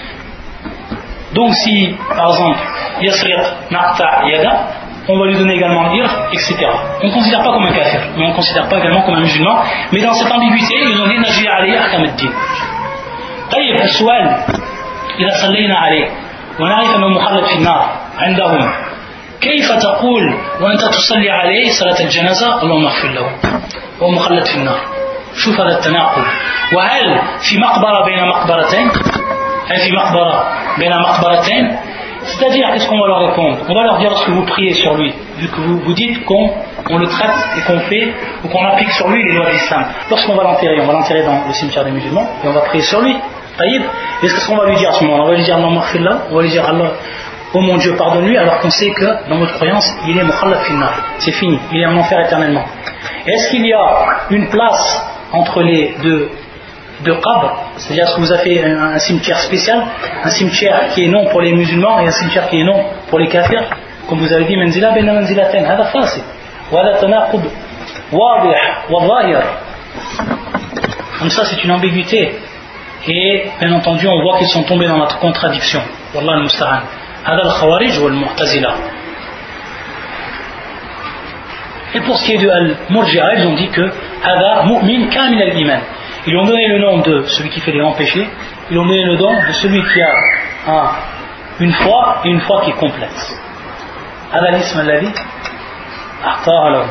Donc si, par exemple, yasriq naqta yada, on va lui donner également l'ir, et cetera. On ne considère pas comme un kafir, mais on ne considère pas également comme un musulman. Mais dans cette ambiguïté, ils ont dit najri alayhi ahkam ad-din. طيب السؤال إذا صلينا عليه ونعرف أنه مخلد في النار عندهم كيف تقول وأنت تصلي عليه صلاة الجنازة اللهم اغفر له وهو مخلد في النار؟ شوف هذا التناقض. وهل في مقبرة بين مقبرتين؟ هل في مقبرة بين مقبرتين؟ C'est-à-dire, qu'est-ce qu'on va leur répondre? On va leur dire lorsque vous priez sur lui, vu que vous, vous dites qu'on on le traite et qu'on fait, ou qu'on applique sur lui les lois de l'islam. Lorsqu'on va l'enterrer, on va l'enterrer dans le cimetière des musulmans, et on va prier sur lui. Taïb. Et qu'est-ce qu'on va lui dire à ce moment-là? On va lui dire Allah maghfirlah, on va lui dire Allah, oh mon Dieu, pardonne-lui, alors qu'on sait que dans notre croyance, il est mukhallad finnar. C'est fini, il est en enfer éternellement. Est-ce qu'il y a une place entre les deux de qabr, c'est-à-dire est-ce que vous avez un, un cimetière spécial, un cimetière qui est non pour les musulmans et un cimetière qui est non pour les kafirs, comme vous avez dit manzila bayna manzilatayn, hada fasid wa hada tanaqud wadih wa zahir. Comme ça c'est une ambiguïté et bien entendu on voit qu'ils sont tombés dans la contradiction. Wallah al-musta'an. Hada al-khawarij wa al-mu'tazila. Et pour ce qui est de al-murji'a, ils ont dit que hada mu'min kamil al-iman. Ils lui ont donné le nom de celui qui fait les grands péchés, ils lui ont donné le nom de celui qui a un, une foi et une foi qui est complète. Adalisme al-ladhi a'ta'a lahu.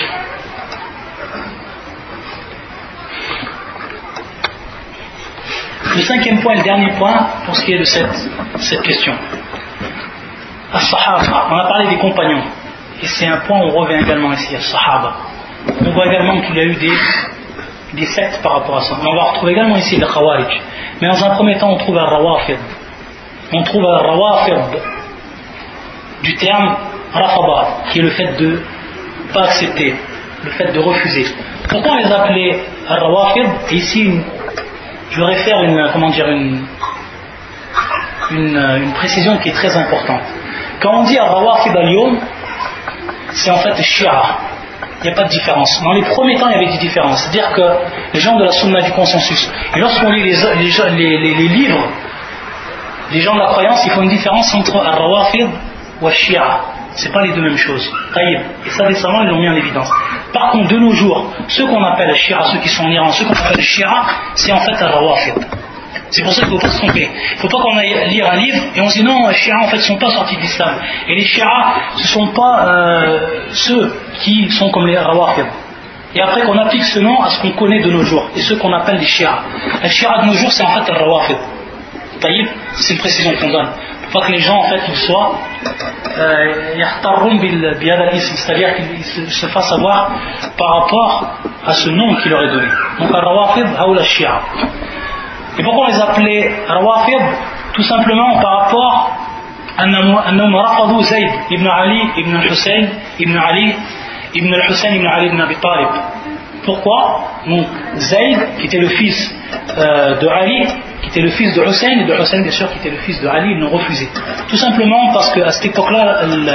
Le cinquième point et le dernier point pour ce qui est de cette, cette question. As-sahaba, on a parlé des compagnons et c'est un point où on revient également ici, as-sahaba. On voit également qu'il y a eu des des sectes par rapport à ça. Mais on va retrouver également ici le Khawarij. Mais dans un premier temps, on trouve un Rawafid. On trouve un Rawafid du terme Rafaba, qui est le fait de ne pas accepter, le fait de refuser. Pourquoi on les appelait Rawafid? Et ici, une, je voudrais faire une, comment dire, une, une, une précision qui est très importante. Quand on dit Rawafid al-Yawm, c'est en fait Shia. Il n'y a pas de différence. Dans les premiers temps, il y avait des différences. C'est-à-dire que les gens de la Sunna du consensus, et lorsqu'on lit les, les, les, les livres, les gens de la croyance, ils font une différence entre Al-Rawafid ou Al-Shia. Ce n'est pas les deux mêmes choses. Taïb. Et ça, récemment, ils l'ont mis en évidence. Par contre, de nos jours, ceux qu'on appelle Al-Shia, ceux qui sont en Iran, ceux qu'on appelle Al-Shia, c'est en fait Al-Rawafid. C'est pour ça qu'il ne faut pas se tromper. Il ne faut pas qu'on aille lire un livre et on se dit non, les Shia en fait ne sont pas sortis de l'islam. Et les Shia, ce ne sont pas euh, ceux qui sont comme les Rawafid. Et après qu'on applique ce nom à ce qu'on connaît de nos jours, et ceux qu'on appelle les Shia. Les Shia de nos jours, c'est en fait les Rawafid. Taïb, c'est une précision qu'on donne. Pour pas que les gens en fait ils soient yahtarrum bil biyad al-ism, c'est-à-dire qu'ils se fassent avoir par rapport à ce nom qu'il leur est donné. Donc Rawafid ou la Shia. Et pourquoi on les appelait Rawafid? Tout simplement par rapport à أنهم رفضوا زيد ibn Ali ibn al-Hussein ibn Ali ibn al-Hussein ibn Ali ibn Abi Talib. Pourquoi? Donc Zayd qui était le fils euh, de Ali, qui était le fils de Hussein, et de Hussein bien sûr qui était le fils de Ali, ils l'ont refusé. Tout simplement parce qu'à cette époque-là,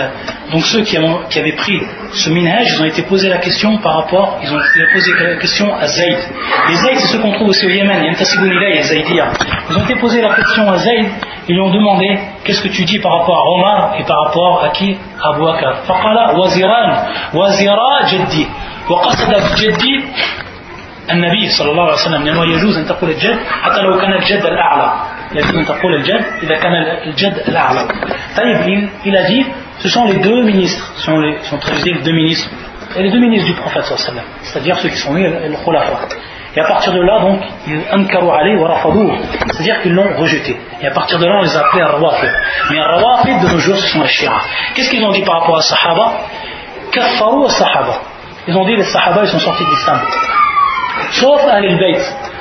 donc ceux qui, ont, qui avaient pris ce minhaj, ils ont été posé la question par rapport, ils ont posé la question à Zayd. Les Zayd, c'est ceux qu'on trouve aussi au Yémen, Yantasibun Ilay et Zaydiyya. Ils ont été posé la question à Zayd, ils lui ont demandé qu'est-ce que tu dis par rapport à Omar et par rapport à qui? Abu Bakr. Faqala waziran, wazira jaddi. Wa qasada jaddi النبي صلى الله عليه وسلم لأنه يجوز أن تقول الجد حتى لو كان الجد الأعلى يجوز أن تقول الجد إذا كان الجد الأعلى. طيب il a dit ce sont les deux ministres, sont, les, sont traduits les deux ministres, et les deux ministres du prophète صلى الله عليه وسلم, c'est-à-dire ceux qui sont nés le khulafa. Et à partir de là, donc, ils ankaru alayhi wa rafadouh, c'est-à-dire qu'ils l'ont rejeté. Et à partir de là, on les a appelés ar-rawafid. Mais ar-rawafid de nos jours, ce sont les Shia. Qu'est-ce qu'ils ont dit par rapport à Sahaba? Kaffaru as-Sahaba. Ils ont dit les Sahaba, ils sont sortis de l'islam. Sauf Ahl al-Bayt.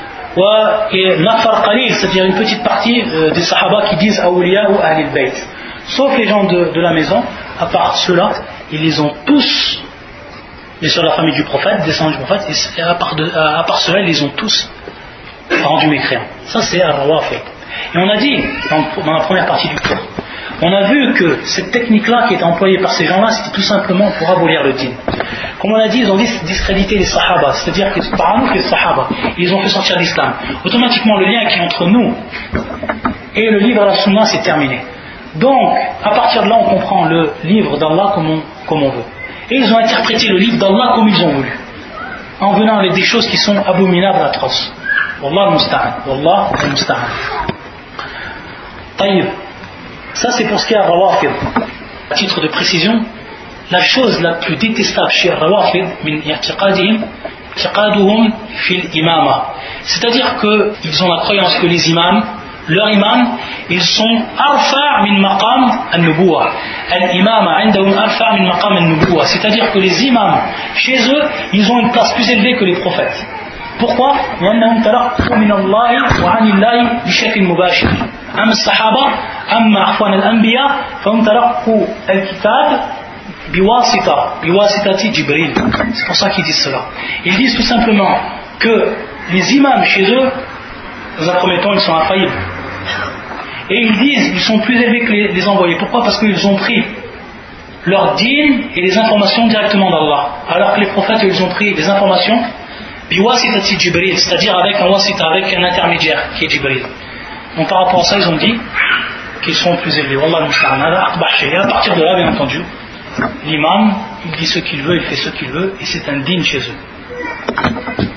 Et Nafar Qalil, c'est-à-dire une petite partie euh, des Sahaba qui disent Awliya ou Ahl al-Bayt. Sauf les gens de, de la maison, à part ceux-là, ils les ont tous, les sur la famille du prophète, descendants du prophète, et à part, de, à part ceux-là, ils les ont tous rendus mécréants. Ça, c'est Ar-Rawafid. Et on a dit, dans, dans la première partie du cours, on a vu que cette technique-là qui était employée par ces gens-là, c'était tout simplement pour abolir le dîn. Comme on a dit, ils ont discrédité les Sahaba, c'est-à-dire que par nous que les Sahaba, ils ont fait sortir l'islam. Automatiquement, le lien qui est entre nous et le livre de la Sunna, c'est terminé. Donc, à partir de là, on comprend le livre d'Allah comme on, comme on veut. Et ils ont interprété le livre d'Allah comme ils ont voulu, en venant avec des choses qui sont abominables, atroces. Wallah al-musta'an. Wallah al-musta'an. Taïb. Ça, c'est pour ce qui est à Rawafid. À titre de précision, la chose la plus détestable chez Rawafid, min i'tiqadihim, i'tiqaduhum fil imama. C'est-à-dire qu'ils ont la croyance que les imams, leurs imams, ils sont arfa' min maqam al-nubuwa. Al-imama indahum arfa' min maqam al-nubuwa. C'est-à-dire que les imams, chez eux, ils ont une place plus élevée que les prophètes. Pourquoi? وأنهم تلقوا من الله وعن الله بشكل مباشر. أما الصحابة أما عفوا الأنبياء فهم تلقوا الكتاب بواسطة بواسطة جبريل. C'est pour ça qu'ils disent cela. Ils disent tout simplement que les imams chez eux, dans un premier temps, ils sont infaillibles. Et ils disent qu'ils sont plus élevés que les, les envoyés. Pourquoi? Parce qu'ils ont pris leur dîn et les informations directement d'Allah. Alors que les prophètes, ils ont pris des informations biwasitati Jibril, c'est-à-dire avec un wasita, avec un intermédiaire qui est Jibril. Donc par rapport à ça, ils ont dit qu'ils sont plus élevés. Wallah al-musta'an. Et à partir de là, bien entendu, l'imam, il dit ce qu'il veut, il fait ce qu'il veut, et c'est un dîn chez eux.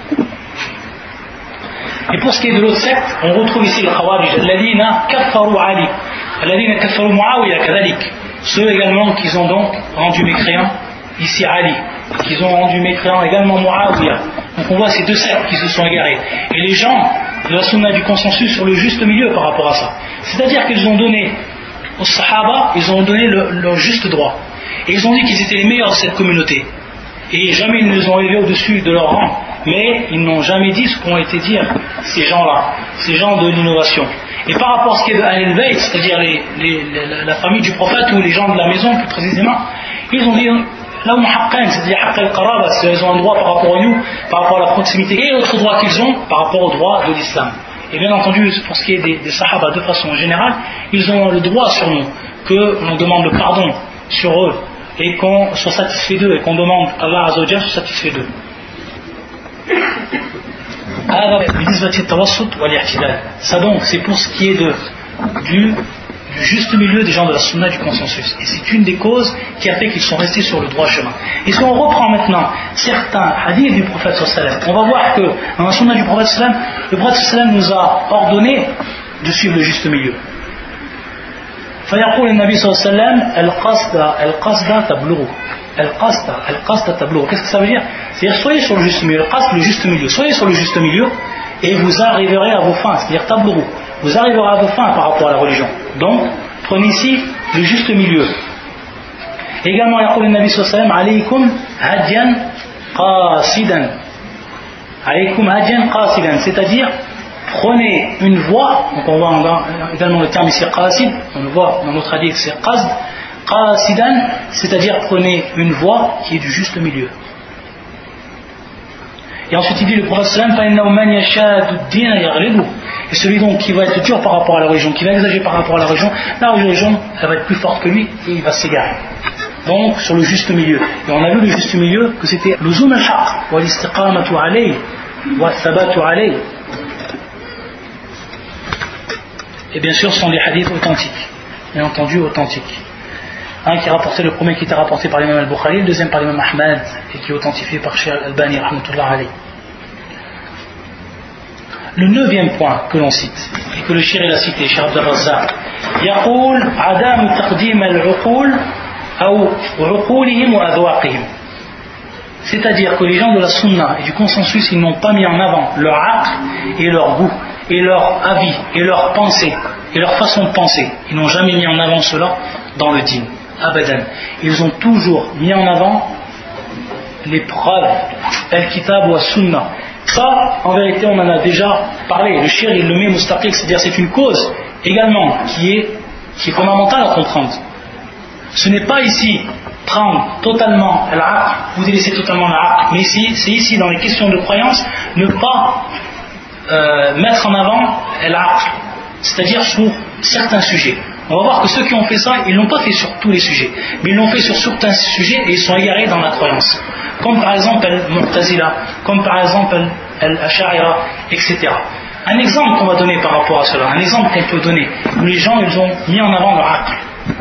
Et pour ce qui est de l'autre secte, on retrouve ici le Khawarij, alladhina kaffaru Ali, alladhina kaffaru Muawiya kadhalik, ceux également qui ont donc rendu mécréants ici Ali, qu'ils ont rendu mécréants également Muawiya. Donc on voit ces deux sectes qui se sont égarés. Et les gens de la sunna du consensus sur le juste milieu par rapport à ça. C'est-à-dire qu'ils ont donné aux Sahaba, ils ont donné le, leur juste droit. Et ils ont dit qu'ils étaient les meilleurs de cette communauté. Et jamais ils ne les ont élevés au-dessus de leur rang. Mais ils n'ont jamais dit ce qu'ont été dire ces gens-là, ces gens de l'innovation. Et par rapport à ce qui est de Ahl al-Bayt, c'est-à-dire les, les, les, la famille du prophète ou les gens de la maison plus précisément, ils ont dit là où c'est-à-dire haqq al-qaraba, c'est-à-dire ils ont un droit par rapport à nous, par rapport à la proximité, et l'autre droit qu'ils ont par rapport au droit de l'islam. Et bien entendu, pour ce qui est des, des sahaba de façon générale, ils ont le droit sur nous, que l'on demande le pardon sur eux, et qu'on soit satisfait d'eux, et qu'on demande à Allah Azza wa Jalla soit satisfait d'eux. Ça donc, c'est pour ce qui est de, du, du juste milieu des gens de la sunna du consensus. Et c'est une des causes qui a fait qu'ils sont restés sur le droit chemin. Et si on reprend maintenant certains hadiths du prophète sallallahu, on va voir que dans la sunna du prophète sallallahu, le prophète sallallahu nous a ordonné de suivre le juste milieu. فيقول النبي صلى الله عليه وسلم القصد القصد تبلغ القصد القصد تبلغ. Qu'est-ce que ça veut dire? C'est-à-dire soyez sur le juste milieu, le juste milieu, soyez sur le juste milieu et vous arriverez à vos fins, c'est-à-dire tablou, vous arriverez à vos fins par rapport à la religion. Donc prenez ici le juste milieu. Également يقول النبي صلى الله عليه وسلم عليكم هديا قاصدا عليكم هديا قاصدا, c'est-à-dire prenez une voie, donc on voit également le terme ici qasid, on le voit dans notre hadith c'est qasd, qasidan, c'est-à-dire prenez une voie qui est du juste milieu. Et ensuite il dit le prophète sallam et celui donc qui va être dur par rapport à la religion, qui va exagérer par rapport à la religion, la religion elle va être plus forte que lui et il va s'égarer. donc sur le juste milieu. Et on a vu le juste milieu que c'était luzum al-haq wa l'istiqamatu alayhi wa thabatu alayhi. Et bien sûr ce sont des hadiths authentiques, bien entendu authentiques. Un qui est rapporté, le premier qui était rapporté par l'imam al-Bukhari, le deuxième par l'imam Ahmad et qui est authentifié par Cheikh al-Albani rahmatullah alayhi. Le neuvième point que l'on cite et que le Cheikh il a cité, Cheikh Abd al-Razzaq, يقول عدم تقديم العقول أو عقولهم وأذواقهم. C'est-à-dire que les gens de la sunna et du consensus, ils n'ont pas mis en avant leur aql et leur goût et leur avis et leur pensée et leur façon de penser. Ils n'ont jamais mis en avant cela dans le dîn. Abadan. Ils ont toujours mis en avant les preuves, al-kitab wa sunna. Ça, en vérité, on en a déjà parlé. Le shir, il le met mustaqil, c'est-à-dire c'est une cause également qui est, qui est fondamentale à comprendre. Ce n'est pas ici prendre totalement l'aql, vous délaissez totalement l'aql, mais ici, c'est ici dans les questions de croyance, ne pas euh, mettre en avant l'aql, c'est-à-dire sur certains sujets. On va voir que ceux qui ont fait ça, ils ne l'ont pas fait sur tous les sujets, mais ils l'ont fait sur certains sujets et ils sont égarés dans la croyance. Comme par exemple al-Mu'tazila, comme par exemple al-Ash'ira, et cetera. Un exemple qu'on va donner par rapport à cela, un exemple qu'on peut donner, où les gens ils ont mis en avant leur aql.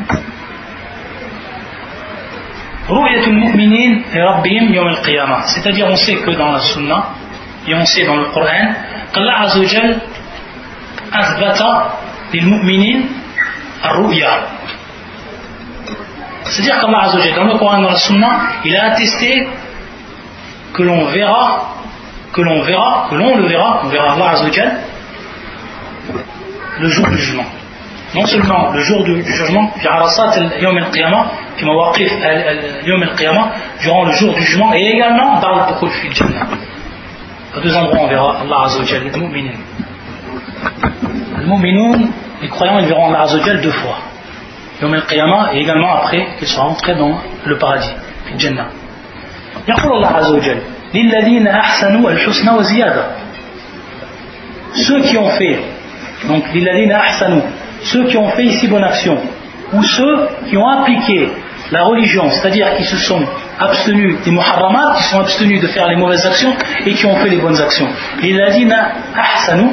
Ru'yatul mu'minin li rabbihim yawm al-qiyamah. C'est-à-dire on sait que dans la sunna, et on sait dans le Coran, qu'Allah Azza wa Jal athbata lil mu'minin ar-ru'ya. C'est-à-dire qu'Allah Azza wa Jal, dans le Coran et dans la sunna, il a attesté que l'on verra, que l'on verra, que l'on le verra, on verra Allah Azza wa Jal le jour du jugement. Non seulement le jour du jugement, fi arasat al-yawm al-qiyamah, fi mawaqif al-yawm al-qiyamah, durant le jour du jugement, et également dans le dukhul fi al-jannah. À deux endroits on verra Allah Azza wa Jal, les mu'minin. Les mu'minoun, les croyants, ils verront Allah Azza wa Jal deux fois. Yawm al-qiyamah et également après qu'ils soient rentrés dans le paradis, fi al-jannah. يقول الله عز وجل للذين أحسنوا الحسنى وزيادة. Ceux qui ont fait, donc للذين أحسنوا, ceux qui ont fait ici bonne action, ou ceux qui ont appliqué la religion, c'est-à-dire qui se sont abstenus des muharramat, qui sont abstenus de faire les mauvaises actions et qui ont fait les bonnes actions. للذين أحسنوا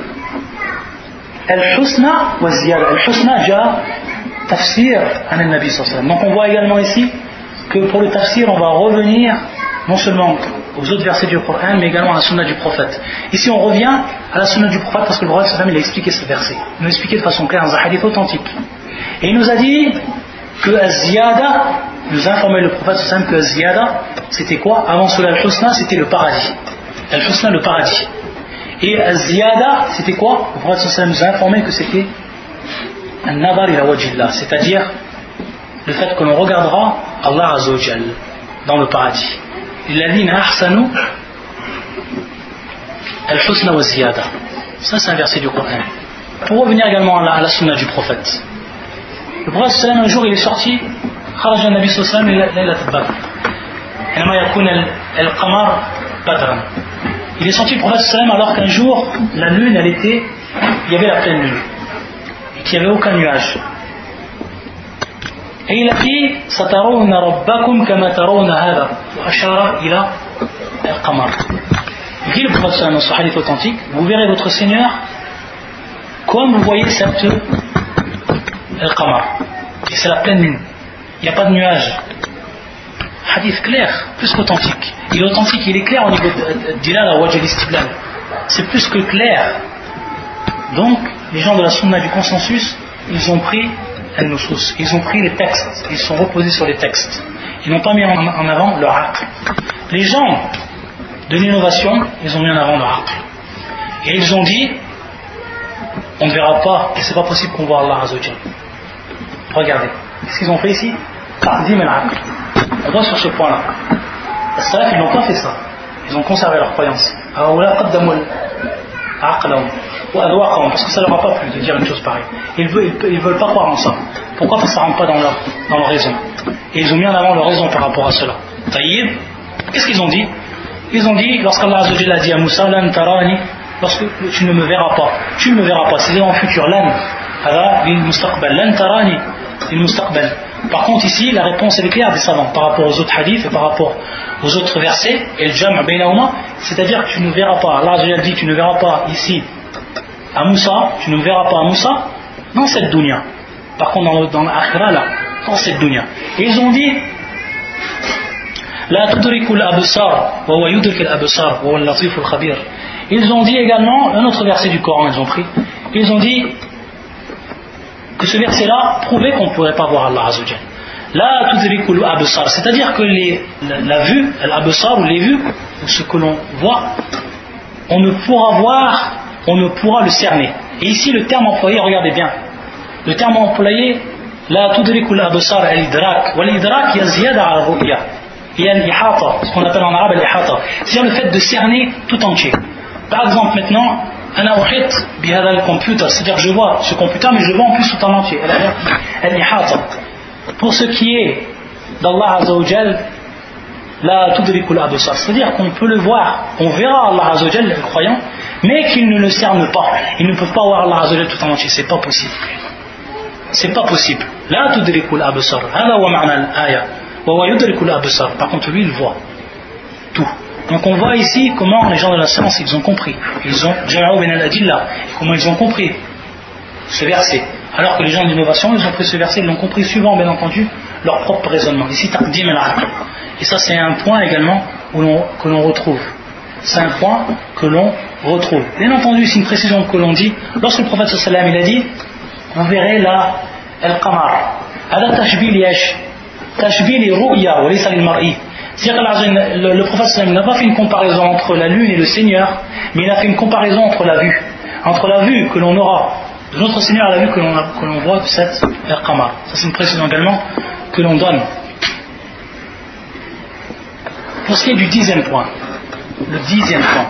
الحسنى وزيادة. الحسنى جاء تفسير عن النبي صلى الله عليه وسلم. Donc on voit également ici que pour le tafsir, on va revenir non seulement aux autres versets du Coran, mais également à la sunna du prophète. Ici, on revient à la sunna du prophète parce que le prophète il a expliqué ce verset. Il l'a expliqué de façon claire dans un hadith authentique. Et il nous a dit que Az-Ziyada, il nous a informé le prophète que Az-Ziyada, c'était quoi? Avant cela, Al-Husna, c'était le paradis. Al-Husna, le paradis. Et Az-Ziyada, c'était quoi? Le prophète nous a informé que c'était An-Nadar ila wajhillah, c'est-à-dire le fait que l'on regardera Allah Azza wa Jal dans le paradis. Alladhina ahsanu al-husna wa ziyada. Ça c'est un verset du Coran. Pour revenir également à la, à la sunna du prophète. Le prophète sallam un jour il est sorti, خرج النبي صلى الله عليه وسلم ليلة البدر. حينما يكون القمر بدرا. Il est sorti le prophète sallam alors qu'un jour la lune elle était, il y avait la pleine lune et qu'il n'y avait aucun nuage. Et il a dit سَتَرَوْنَ رَبَّكُمْ كَمَا تَرَوْنَ هَذَا وَأَشَارَ إِلَى الْقَمَرِ. Il dit le prophète dans ce hadith authentique, vous verrez votre Seigneur comme vous voyez cette al-qamar. Et c'est la pleine lune. Il n'y a pas de nuage. Hadith clair, plus qu'authentique. Il est authentique, il est clair au niveau de dilala wajh al-istidlal. C'est plus que clair. Donc, les gens de la sunna du consensus, ils ont pris ils ont pris les textes, ils sont reposés sur les textes. Ils n'ont pas mis en avant leur aql. Les gens de l'innovation, ils ont mis en avant leur aql. Et ils ont dit, on ne verra pas, et c'est pas possible qu'on voit Allah Azza wa Jal. Regardez, qu'est-ce qu'ils ont fait ici? Taqdim al-aql. On va sur ce point-là. Les salaf, ils n'ont pas fait ça. Ils ont conservé leur croyance. Alors là, qaddamu al-aql. Parce que ça ne leur a pas plu de dire une chose pareille. Ils ne veulent, ils veulent pas croire en ça. Pourquoi? Parce que ça ne rentre pas dans leur, dans leur raison. Et ils ont mis en avant leur raison par rapport à cela. Taïb, qu'est-ce qu'ils ont dit? Ils ont dit, lorsqu'Allah Azza wa Jalla a dit à Moussa, Lan tarani, lorsque tu ne me verras pas, tu ne me verras pas, c'est dans le futur, Lan, lil mustaqbal, Lan tarani, lil mustaqbal. Par contre ici la réponse elle est claire des savants par rapport aux autres hadiths et par rapport aux autres versets et le jam' baynahuma, c'est-à-dire que tu ne verras pas, Allah Azza wa Jalla dit tu ne verras pas ici à Moussa, tu ne verras pas à Moussa dans cette dunya. Par contre dans, dans l'akhira là, dans cette dunya. Et ils ont dit la tudrikul absar wa huwa yudrikul absar wa huwa al-latiful khabir. Ils ont dit également un autre verset du Coran, ils ont pris. Ils ont dit que ce verset-là prouvait qu'on ne pourrait pas voir Allah Azza wa Jalla. La tudrikul absar, c'est-à-dire que les, la, la vue, l'absar ou les vues, ou ce que l'on voit, on ne pourra voir, on ne pourra le cerner. Et ici le terme employé, regardez bien, le terme employé, la tudrikul absar al-idrak, wa al-idrak ya ziyada ala ru'ya, il y a l'ihata, ce qu'on appelle en arabe l'ihata, c'est-à-dire le fait de cerner tout entier. Par exemple maintenant, ana uhit bi hadha al-computer, c'est-à-dire je vois ce computer mais je vois en plus tout en entier, al-ihata. Pour ce qui est d'Allah Azza wa Jal, la tudrikul absar, c'est-à-dire qu'on peut le voir, on verra Allah Azza wa Jal, le croyant, mais qu'ils ne le cernent pas. Ils ne peuvent pas voir Allah Azza wa Jal tout en entier, c'est pas possible. C'est pas possible. La tudrikul absar, hada wa ma'na al-aya, wa huwa yudrikul absar. Par contre, lui, il voit tout. Donc on voit ici comment les gens de la science, ils ont compris. Ils ont jama'u bin al-adilla, comment ils ont compris ce verset. Alors que les gens d'innovation, ils ont pris ce verset, ils l'ont compris suivant, bien entendu, leur propre raisonnement. Ici, taqdim al-aql. Et ça, c'est un point également où l'on, que l'on retrouve. C'est un point que l'on retrouve. Bien entendu, c'est une précision que l'on dit. Lorsque le prophète sallallahu alayhi wa sallam, il a dit, vous verrez là, al-qamar. Ala tashbil yash. Tashbil li ru'ya wa laysa lil mar'i. C'est-à-dire que le, le prophète sallallahu alayhi wa sallam n'a pas fait une comparaison entre la lune et le Seigneur, mais il a fait une comparaison entre la vue. Entre la vue que l'on aura de notre Seigneur à la vue que l'on, a, que l'on voit de cette al-qamar. Ça, c'est une précision également que l'on donne. Pour ce qui est du dixième point, le dixième point,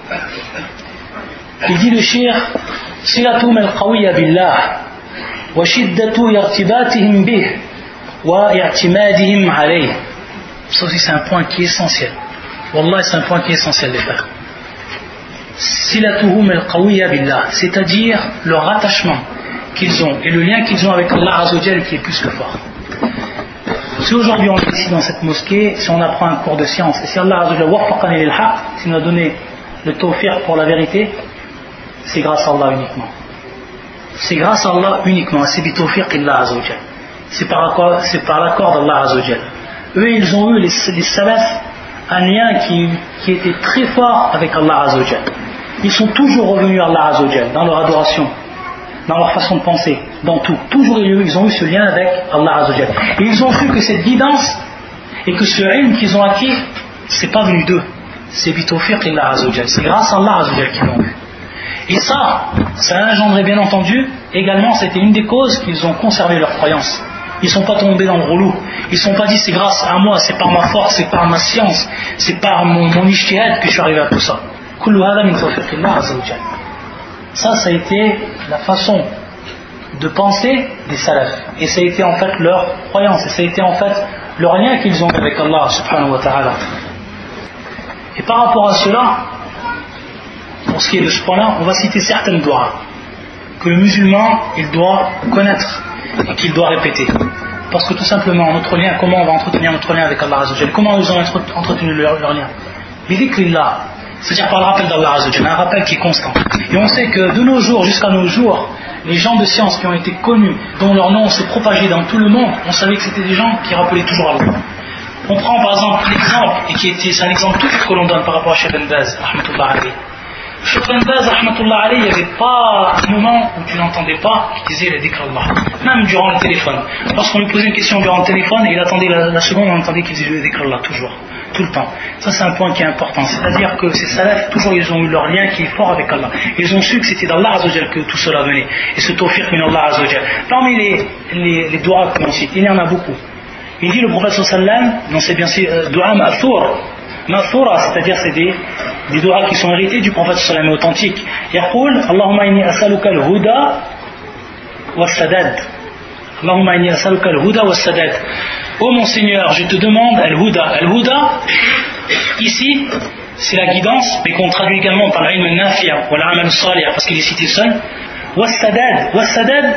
il dit le shir silatum al-qawiyya billah wa shiddatu irtibatihim bih wa i'timadihim alayh. Ça aussi c'est un point qui est essentiel. Wallah, c'est un point qui est essentiel, les frères. Silatuhum al-qawiyya billah, c'est-à-dire leur attachement qu'ils ont et le lien qu'ils ont avec Allah Azza wa Jalla qui est plus que fort. Si aujourd'hui on est ici dans cette mosquée, si on apprend un cours de science, et si Allah Azza wa Jalla waffaqani lil haqq, s'il nous a donné le tawfiq pour la vérité, c'est grâce à Allah uniquement. C'est grâce à Allah uniquement, c'est bi tawfiq Allah Azza wa Jalla. C'est par accord, c'est par l'accord d'Allah Azza wa Jalla. Eux, ils ont eu les, les salafs un lien qui, qui était très fort avec Allah Azza wa Jalla. Ils sont toujours revenus à Allah Azza wa Jalla dans leur adoration, dans leur façon de penser, dans tout. Toujours ils ont eu ce lien avec Allah Azza wa Jalla. Et ils ont vu que cette guidance et que ce ilm qu'ils ont acquis, c'est pas venu d'eux. C'est bi tawfiq Allah Azza wa Jalla. C'est grâce à Allah Azza wa Jalla qu'ils l'ont eu. Et ça, ça a engendré bien entendu, également c'était une des causes qu'ils ont conservé leur croyance. Ils ne sont pas tombés dans le rouleau. Ils ne sont pas dit c'est grâce à moi, c'est par ma force, c'est par ma science, c'est par mon, mon ijtihad que je suis arrivé à tout ça. Ça, ça a été la façon de penser des salafs. Et ça a été en fait leur croyance. Et ça a été en fait leur lien qu'ils ont avec Allah subhanahu wa ta'ala. Et par rapport à cela, pour ce qui est de ce point-là, on va citer certaines doigts que le musulman, il doit connaître et qu'il doit répéter. Parce que tout simplement, notre lien, comment on va entretenir notre lien avec Allah Azza wa Jalla? Comment ils ont entretenu leur, leur lien? Bidhikrillah, c'est-à-dire par le rappel d'Allah Azza wa Jalla, un rappel qui est constant. Et on sait que de nos jours jusqu'à nos jours, les gens de science qui ont été connus, dont leur nom s'est propagé dans tout le monde, on savait que c'était des gens qui rappelaient toujours Allah. On prend par exemple l'exemple, et qui était, c'est un exemple tout que l'on donne par rapport à Cheikh Ben Baz, rahmatullah alayhi. Cheikh Ben Baz, rahmatullah alayhi, il n'y avait pas un moment où tu n'entendais pas qu'il disait le dhikr Allah, même durant le téléphone. Lorsqu'on lui posait une question durant le téléphone, il attendait la, la seconde, on entendait qu'il disait le dhikr Allah, toujours, tout le temps. Ça, c'est un point qui est important. C'est-à-dire que ces salafs, toujours, ils ont eu leur lien qui est fort avec Allah. Ils ont su que c'était d'Allah Azza wa Jalla que tout cela venait. Et ce tawfiq min Allah Azza wa Jalla. Parmi les, les, les doigts que l'on cite, il y en a beaucoup. Il dit le prophète sallallahu alayhi wa sallam, non, c'est bien sûr, doua ma'thur. Ma'thura, c'est-à-dire c'est des, des doigts qui sont hérités du prophète sallallahu alayhi wa sallam authentiques. Yaqul, Allahumma inni as'aluka al-huda wa sadad. Allahumma inni as'aluka al-huda wa sadad. Oh mon Seigneur, je te demande al-huda. Al-huda, ici, c'est la guidance, mais qu'on traduit également par l'ilm al-nafi'a ou l'amal al-salih, parce qu'il est cité seul. Wa sadad. Wa sadad,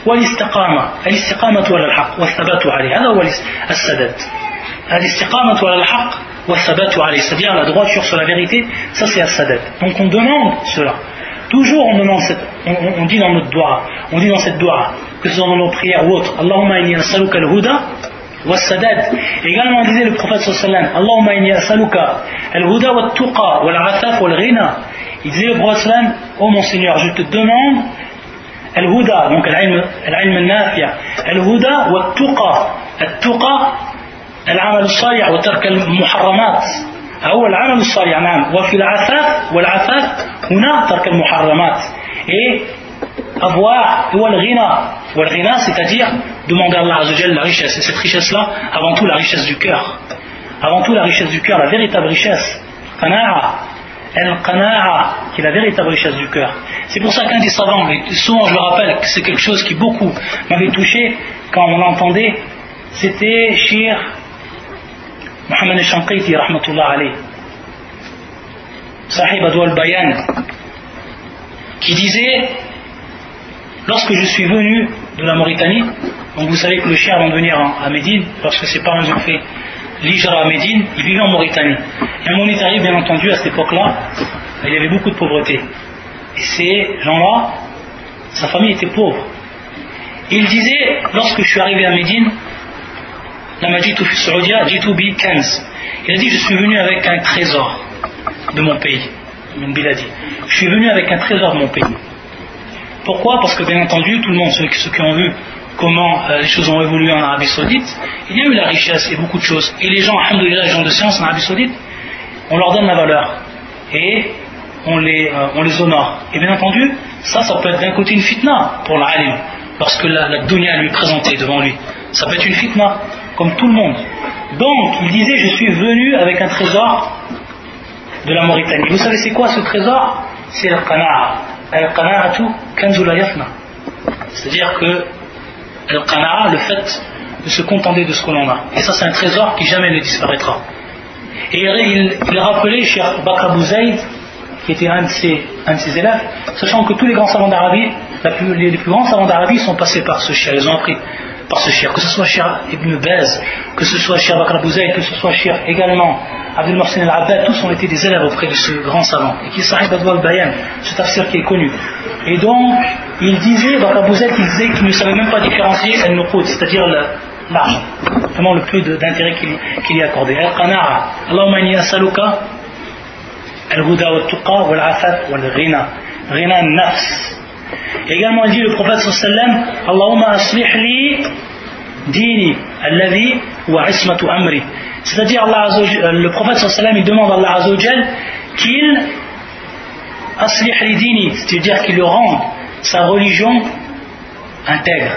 والاستقامة الاستقامة على الحق والثبات عليه هذا هو السداد الاستقامة على الحق والثبات عليه c'est-à-dire la droiture sur la vérité ça c'est السداد donc on demande cela toujours on demande cette, on, on dit dans notre dua on dit dans cette dua que ce soit dans nos prières ou autres Allahumma inni as'aluka al-huda والسداد également on disait le prophète sallallahu alayhi wa sallam Allahumma inni as'aluka al-huda wat-tuqa wal-'afaf wal-ghina il disait le prophète sallallahu alayhi wa sallam oh mon Seigneur je te demande al-huda donc al-'ilm al-'ilm al-nafi' al-huda wat-tuqa at-tuqa al-'amal as-salih wa tark al-muharramat هو العمل الصالح نعم وفي العفاف والعفاف هنا ترك المحرمات et avoir هو الغنى والغنى c'est-à-dire demander à Allah Azza wa Jalla la richesse et cette richesse là avant tout la richesse du cœur avant tout la richesse du cœur la véritable richesse qana'a al-qana'a qui est la véritable richesse du cœur c'est pour ça qu'un des savants et souvent je le rappelle que c'est quelque chose qui beaucoup m'avait touché quand on l'entendait c'était Cheikh Mohamed al-Shanqiti rahmatullah alayh Sahib Adwa al-Bayan qui disait lorsque je suis venu de la Mauritanie donc vous savez que le chien avant de venir à Médine lorsque ses parents ont fait l'Hijra à Médine ils vivaient en Mauritanie et un moment est arrivé bien entendu à cette époque là il y avait beaucoup de pauvreté et ces gens là sa famille était pauvre et il disait lorsque je suis arrivé à Médine لما جيت في السعودية جيت بكنز il a dit je suis venu avec un trésor de mon pays من بلادي je suis venu avec un trésor de mon pays pourquoi parce que bien entendu tout le monde ceux, ceux qui ont vu comment euh, les choses ont évolué en Arabie Saoudite il y a eu la richesse et beaucoup de choses et les gens alhamdoulilah les gens de science en Arabie Saoudite on leur donne la valeur et on les, euh, on les honore et bien entendu ça ça peut être d'un côté une fitna pour l'alim lorsque la, la dunya lui est présentée devant lui ça peut être une fitna comme tout le monde. Donc, il disait, je suis venu avec un trésor de la Mauritanie. Vous savez c'est quoi ce trésor? C'est al-qana'a. Al-qana'atu kanzu la yafna. C'est-à-dire que al-qana'a, le fait de se contenter de ce que l'on a. Et ça, c'est un trésor qui jamais ne disparaîtra. Et il, il rappelait Cheikh Bakr Abou Zayd, qui était un de ses, un de ses élèves, sachant que tous les grands savants d'Arabie, les, les plus grands savants d'Arabie sont passés par ce cheikh, ils ont appris par ce cheikh, que ce soit Cheikh Ibn Baz, que ce soit Cheikh Bakr Abou Zayd, que ce soit Cheikh également Abdel Mohsen Al-Abbad, tous ont été des élèves auprès de ce grand savant, et qui est Sahib Adwa al-Bayan, ce tafsir qui est connu. Et donc, il disait, Bakr Abou Zayd, il disait qu'il ne savait même pas différencier al-nuqud, c'est-à-dire l'argent, vraiment le peu d'intérêt qu'il, qu'il y accordait. Al-qana'a, Allahumma inni as'aluka al-huda wal-tuqa wal-afaf wal-ghina, ghina an-nafs. Également il dit le prophète sallallahu alayhi wa sallam Allahumma aslih li dini alladhi wa ismatu amri, c'est-à-dire Allah, le prophète sallallahu alayhi wa sallam il demande à Allah Azza wa Jal qu'il aslih li dini, c'est-à-dire qu'il le rende sa religion intègre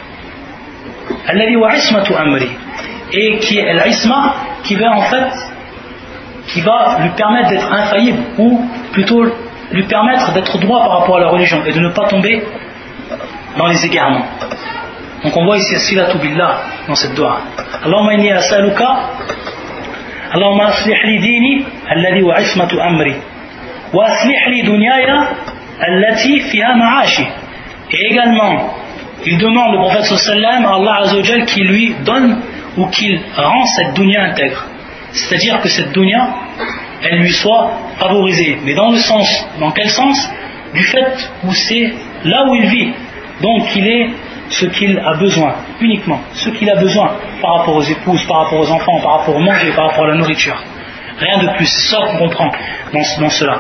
alladhi wa ismatu amri, et qui est l'isma qui va en fait qui va lui permettre d'être infaillible ou plutôt lui permettre d'être droit par rapport à la religion et de ne pas tomber dans les égarements. Donc on voit ici silatu billah dans cette dua. Allahumma inni as'aluka Allahumma aslih li dini alladhi wa ismatu amri wa aslih li dunyaya allati fiha ma'ashi. Et également il demande le prophète sallallahu alayhi wa sallam à Allah Azza wa Jal qui lui donne ou qu'il rend cette dunya intègre, c'est-à-dire que cette dunya elle lui soit favorisée, mais dans le sens, dans quel sens? Du fait où c'est là où il vit, donc il est ce qu'il a besoin, uniquement ce qu'il a besoin par rapport aux épouses, par rapport aux enfants, par rapport au manger, par rapport à la nourriture, rien de plus, c'est ça qu'on comprend dans, dans cela.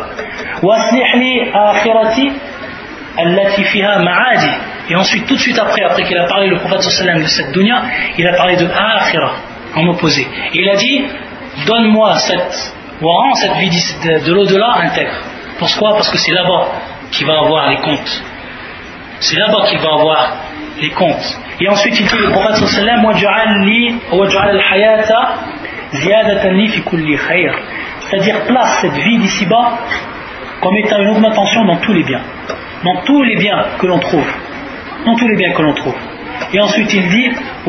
Et ensuite, tout de suite après, après qu'il a parlé le prophète sallallahu alayhi wa sallam de cette dunya, il a parlé de akhira en opposé, et il a dit donne-moi cette ou rend cette vie de l'au-delà intègre. Pourquoi? Parce que c'est là-bas qu'il va avoir les comptes. C'est là-bas qu'il va avoir les comptes. Et ensuite il dit le prophète sallallahu alayhi wa sallam, c'est-à-dire place cette vie d'ici-bas comme étant une augmentation dans tous les biens. Dans tous les biens que l'on trouve. Dans tous les biens que l'on trouve. Et ensuite il dit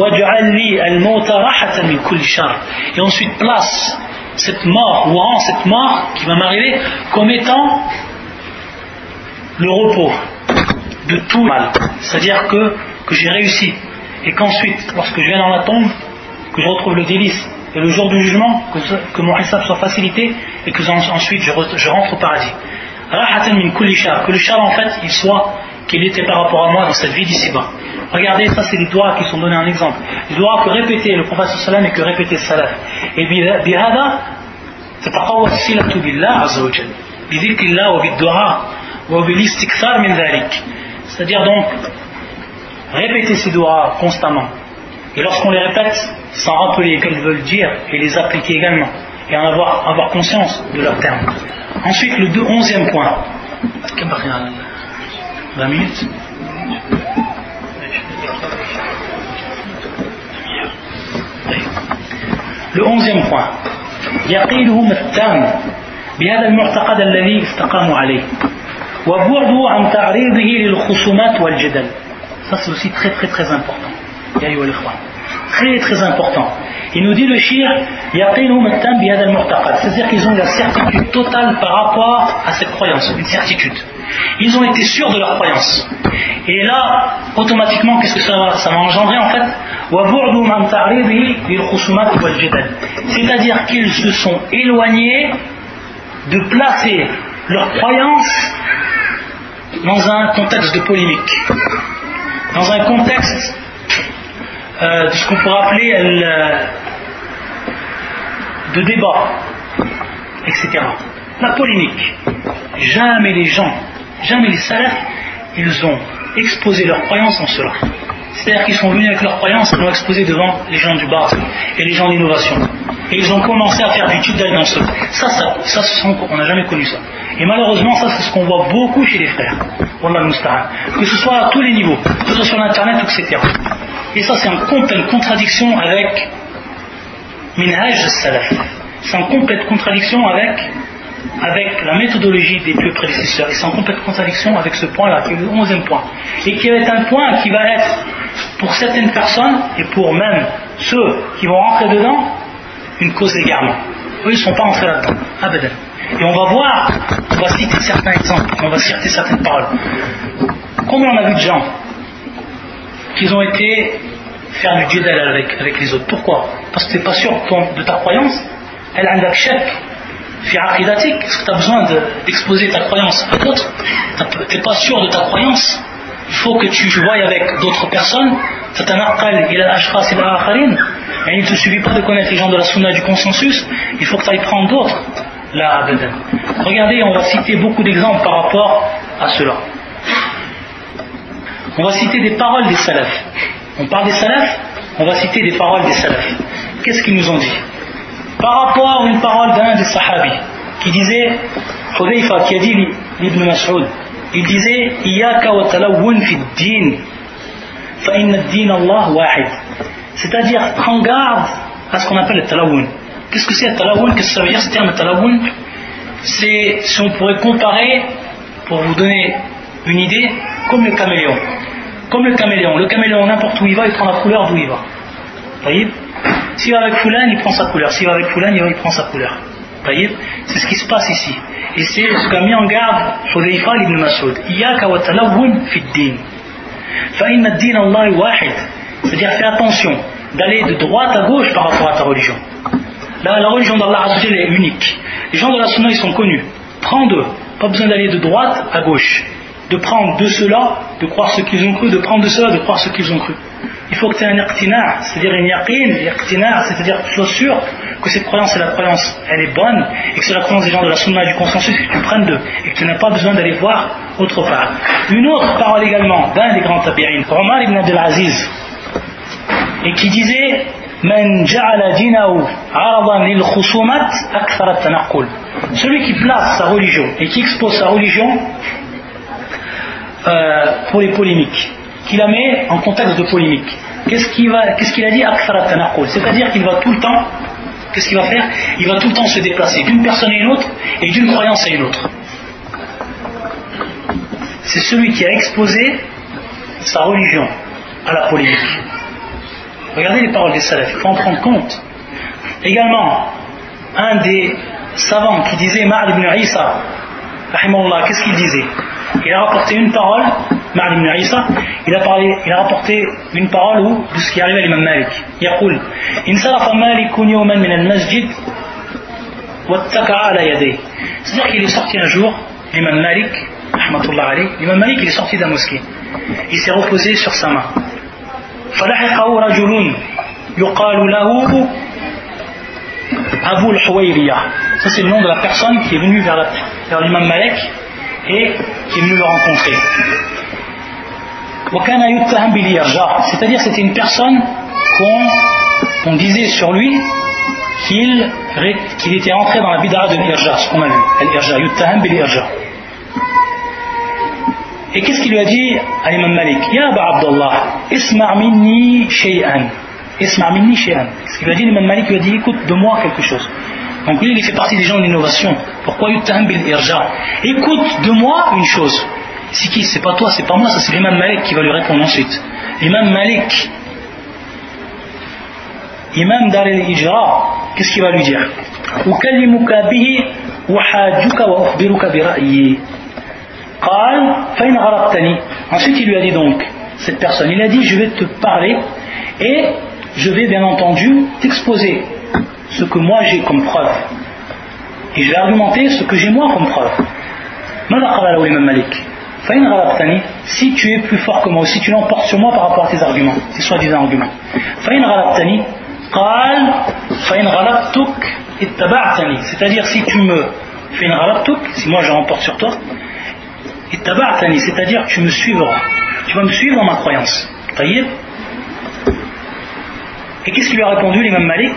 et ensuite place cette mort, ou rend cette mort qui va m'arriver comme étant le repos de tout mal. C'est-à-dire que que j'ai réussi, et qu'ensuite, lorsque je viens dans la tombe, que je retrouve le délice, et le jour du jugement, que, que mon hisab soit facilité, et que ensuite je, je rentre au paradis. Rahatan min kulli shar, que le shar en fait, il soit, qu'il était par rapport à moi dans cette vie d'ici-bas. Regardez, ça c'est les doigts qui sont donnés en exemple. Les doigts que répétait le prophète sallam et que répétait le salaf. Et bihada, تتقوى الصلة بالله عز وجل بذكر الله وبالدعاء وبالاستكثار من ذلك. C'est-à-dire donc répéter ces doigts constamment, et lorsqu'on les répète, s'en rappeler qu'elles veulent dire et les appliquer également, et en avoir, avoir conscience de leurs termes. Ensuite, le deux, onzième point. vingt minutes. Le onzième point. يقينهم التام بهذا المعتقد الذي استقاموا عليه وبعدوا عن تعريضه للخصومات والجدل. Ça c'est aussi très très très important. Très très important. Il nous dit le shir يقينهم التام بهذا المعتقد, c'est-à-dire qu'ils ont la certitude totale par rapport à cette croyance, une certitude. Ils ont été sûrs de leur croyance. Et là, automatiquement, qu'est-ce que ça va, ça va engendrer en fait? C'est-à-dire qu'ils se sont éloignés de placer leur croyance dans un contexte de polémique, dans un contexte euh, de ce qu'on pourrait appeler le, de débat, et cetera. La polémique. Jamais les gens, jamais les salafs, ils ont exposé leur croyance en cela. C'est-à-dire qu'ils sont venus avec leur croyance, ils l'ont exposé devant les gens du bar et les gens d'innovation. Et ils ont commencé à faire du jidal dans ce. Ça, ça, ça, ça on n'a jamais connu ça. Et malheureusement, ça, c'est ce qu'on voit beaucoup chez les frères. Wallah al-musta'an. Que ce soit à tous les niveaux, que ce soit sur l'internet, et cetera. Et ça, c'est en complète contradiction avec Minhaj al-Salaf. C'est en complète contradiction avec. avec la méthodologie des pieux prédécesseurs, et c'est en complète contradiction avec ce point-là, qui est le onzième point, et qui va être un point qui va être, pour certaines personnes, et pour même ceux qui vont rentrer dedans, une cause d'égarement. Eux, ils ne sont pas entrés là-dedans, abadan. Et on va voir, on va citer certains exemples, on va citer certaines paroles. Combien on a vu de gens qui ont été faire du jidal avec, avec les autres? Pourquoi? Parce que tu n'es pas sûr de ta croyance, elle a un chèque. Est-ce que tu as besoin de, d'exposer ta croyance à d'autres? Tu n'es pas sûr de ta croyance, il faut que tu voies avec d'autres personnes. Et il ne te suffit pas de connaître les gens de la sunna et du consensus, il faut que tu ailles prendre d'autres. Là, regardez, on va citer beaucoup d'exemples par rapport à cela. On va citer des paroles des salafs. On parle des salafs, on va citer des paroles des salafs. Qu'est-ce qu'ils nous ont dit? Par rapport à une parole d'un des sahabis qui disait, Hudayfa, qui a dit l'Ibn Mas'ud, il disait Iyaka wa talawun fi d-din fa inna d-din Allah wahid. C'est-à-dire, prends garde à ce qu'on appelle le talawun. Qu'est-ce que c'est le talawun? Qu'est-ce que ça veut dire ce terme talawun? C'est, si on pourrait comparer, pour vous donner une idée, comme le caméléon. Comme le caméléon. Le caméléon, n'importe où il va, il prend la couleur d'où il va. Vous voyez? S'il va avec Foulan, il prend sa couleur. S'il va avec Foulan, il prend sa couleur. Vous voyez? C'est ce qui se passe ici. Et c'est ce qu'a mis en garde Hudayfa ibn Mas'ud. Iyaka wa talawun fi d-din. Fa inna d-din Allah wahid. C'est-à-dire, fais attention d'aller de droite à gauche par rapport à ta religion. Là, la religion d'Allah est unique. Les gens de la sunna, ils sont connus. Prends d'eux. Pas besoin d'aller de droite à gauche. De prendre de ceux-là, de croire ce qu'ils ont cru, de prendre de ceux-là, de croire ce qu'ils ont cru. Il faut que tu aies un iqtina', c'est-à-dire une yaqin, iqtina', c'est-à-dire que tu sois sûr que cette croyance est la croyance, elle est bonne, et que c'est la croyance des gens de la sunna et du consensus, que tu prennes d'eux, et que tu n'as pas besoin d'aller voir autre part. Une autre parole également, d'un des grands tabi'in, Omar ibn Abdel Aziz, et qui disait Man ja'ala dinahu aradan lil khusumat akthar at-tanaqqul. Celui qui place sa religion et qui expose sa religion euh, pour les polémiques, qui la met en contexte de polémique. Qu'est-ce qu'il, va, qu'est-ce qu'il a dit? C'est-à-dire qu'il va tout le temps, qu'est-ce qu'il va faire? Il va tout le temps se déplacer d'une personne à une autre et d'une croyance à une autre. C'est celui qui a exposé sa religion à la polémique. Regardez les paroles des salafs, il faut en prendre compte. Également, un des savants qui disait Ma'ad ibn Isa, rahimahullah, qu'est-ce qu'il disait? Il a rapporté une parole Ma'an ibn Isa, il a, parlé, il a rapporté une parole où, de ce qui arrive à l'imam Malik. يقول انصرف مالك يوما من المسجد واتكأ على يديه. C'est-à-dire qu'il est sorti un jour, l'imam Malik, rahmatullah alayh, l'imam Malik il est sorti de la mosquée. Il s'est reposé sur sa main. فلحقه رجل يقال له Abu al-Huwayriyah. Ça c'est le nom de la personne qui est venue vers, la, vers l'imam Malik et qui est venue le rencontrer. C'est-à-dire c'était une personne qu'on, qu'on disait sur lui qu'il, qu'il était entré dans la bid'a de l'irja, ce qu'on a vu, l'irja, yuttaham bil-irja. Et qu'est-ce qu'il lui a dit à l'imam Malik? Ya Aba Abdullah, isma' minni shay'an. Isma' minni shay'an. Ce qu'il lui a dit, l'imam Malik lui a dit, écoute de moi quelque chose. Donc lui il fait partie des gens de l'innovation. Pourquoi yuttaham bil-irja? Écoute de moi une chose. C'est qui? C'est pas toi, c'est pas moi, ça c'est l'imam Malik qui va lui répondre ensuite. L'imam Malik, imam Dar al-Ijra, qu'est-ce qu'il va lui dire? Ukallimuka bihi wa hajjuka wa ukhbiruka bi ra'yi. Qal fa in gharabtani. Ensuite il lui a dit donc, cette personne, il a dit je vais te parler et je vais bien entendu t'exposer ce que moi j'ai comme preuve. Et je vais argumenter ce que j'ai moi comme preuve. Mada qala lahu l'imam Malik? Si tu es plus fort que moi, ou si tu l'emportes sur moi par rapport à tes arguments, tes soi-disant arguments. C'est-à-dire si tu me fais une si moi je remporte sur toi, c'est-à-dire que tu me suivras, tu vas me suivre dans ma croyance. Et qu'est-ce qu'il lui a répondu l'imam Malik?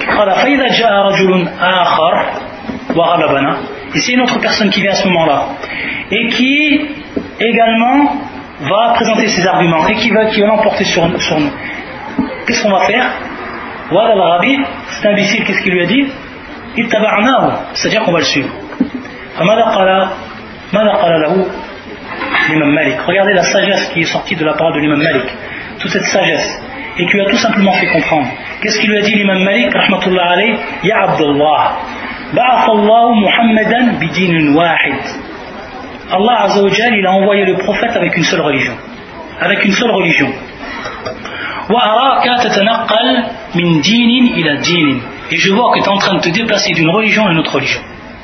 Et c'est une autre personne qui vient à ce moment-là et qui également va présenter ses arguments et qui va, qui va l'emporter sur, sur nous. Qu'est-ce qu'on va faire? Voilà l'Arabi, cet imbécile, qu'est-ce qu'il lui a dit? C'est-à-dire qu'on va le suivre. L'imam Malik. Regardez la sagesse qui est sortie de la parole de l'imam Malik. Toute cette sagesse. Et qui lui a tout simplement fait comprendre. Qu'est-ce qu'il lui a dit l'imam Malik? Rahmatullah alayh, Ya Abdullah, ba'athallahu Muhammadan bidinin wahid. Allah Azza wa Jal, il a envoyé le prophète avec une seule religion. Avec une seule religion. Et je vois que tu es en train de te déplacer d'une religion à une autre religion.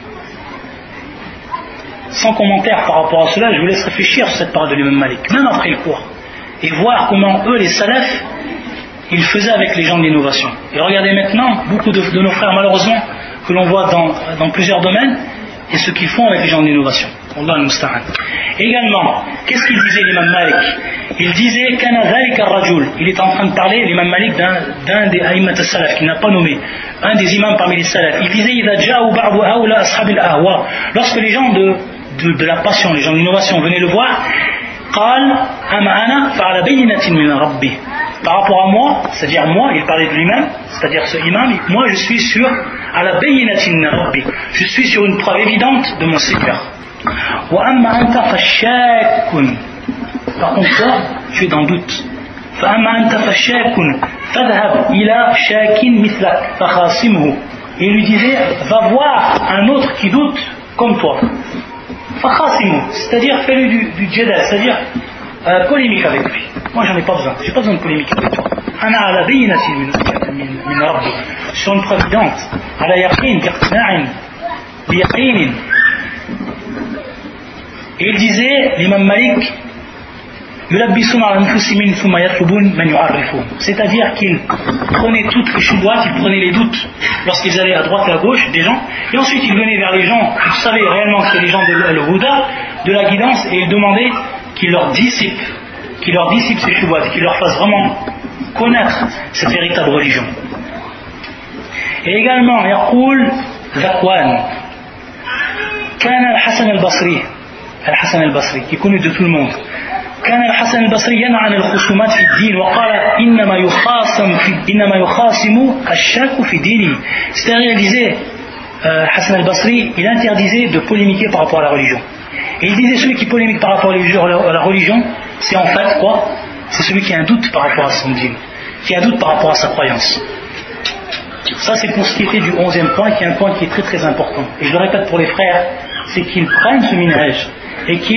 Sans commentaire par rapport à cela, je vous laisse réfléchir sur cette parole de l'imam Malik, même après le cours, et voir comment eux, les salafs, ils faisaient avec les gens de l'innovation. Et regardez maintenant, beaucoup de, de nos frères, malheureusement, que l'on voit dans, dans plusieurs domaines, et ce qu'ils font avec les gens de l'innovation. Allah al-Musta'an. Également, qu'est-ce qu'il disait l'imam Malik? Il disait Kana dhalika ar-rajul. Il est en train de parler, l'imam Malik, d'un, d'un des aïmat al-salaf, qu'il n'a pas nommé, un des imams parmi les salafs. Il disait Idha ja'u ba'du ha'ula ashab al-ahwa. Lorsque les gens de, de, de la passion, les gens de l'innovation venaient le voir, Qal ama'ana fa'ala bayyinatin min rabbi. Par rapport à moi, c'est-à-dire moi, il parlait de lui-même, c'est-à-dire ce imam, moi je suis sur ala bayyinatin min rabbi. Je suis sur une preuve évidente de mon Seigneur. Wa amma anta fashakun. Par contre toi, tu es dans le doute. Fa amma anta fashakun fadhhab ila shakin mithlak fakhasimhu. Et il lui disait, va voir un autre qui doute comme toi. Fakhasimhu, c'est-à-dire fais-lui du, du jadal, c'est-à-dire euh, polémique avec lui. Moi j'en ai pas besoin, j'ai pas besoin de polémique avec toi. Ana ala bayyinatin min rabbi. Sur une preuve évidente. Ala yaqin, biqtina'in, biyaqinin. Et il disait, l'imam Malik, c'est-à-dire qu'il prenait toutes les choubouates, il prenait les doutes lorsqu'ils allaient à droite et à gauche des gens, et ensuite il venait vers les gens, vous savez réellement que c'est les gens de l'Huda, de la guidance, et il demandait qu'ils leur dissipent, qu'ils leur dissipent ces choubouates, qu'ils leur fassent vraiment connaître cette véritable religion. Et également, Yaqul Zakwan, Kana al-Hassan al-Basri, Al-Hassan al-Basri, qui est connu de tout le monde. كان الحسن البصري ينهى عن الخصومات في الدين وقال إنما يخاصم في إنما يخاصم الشاك في دينه. C'est-à-dire il disait euh, Hassan al-Basri, il interdisait de polémiquer par rapport à la religion. Et il disait celui qui polémique par rapport à la religion, c'est en fait quoi? C'est celui qui a un doute par rapport à son dîme, qui a un doute par rapport à sa croyance. Ça c'est pour ce qui était du onzième point, qui est un point qui est très très important. Et je le répète pour les frères, c'est qu'ils prennent ce minhaj et qu'ils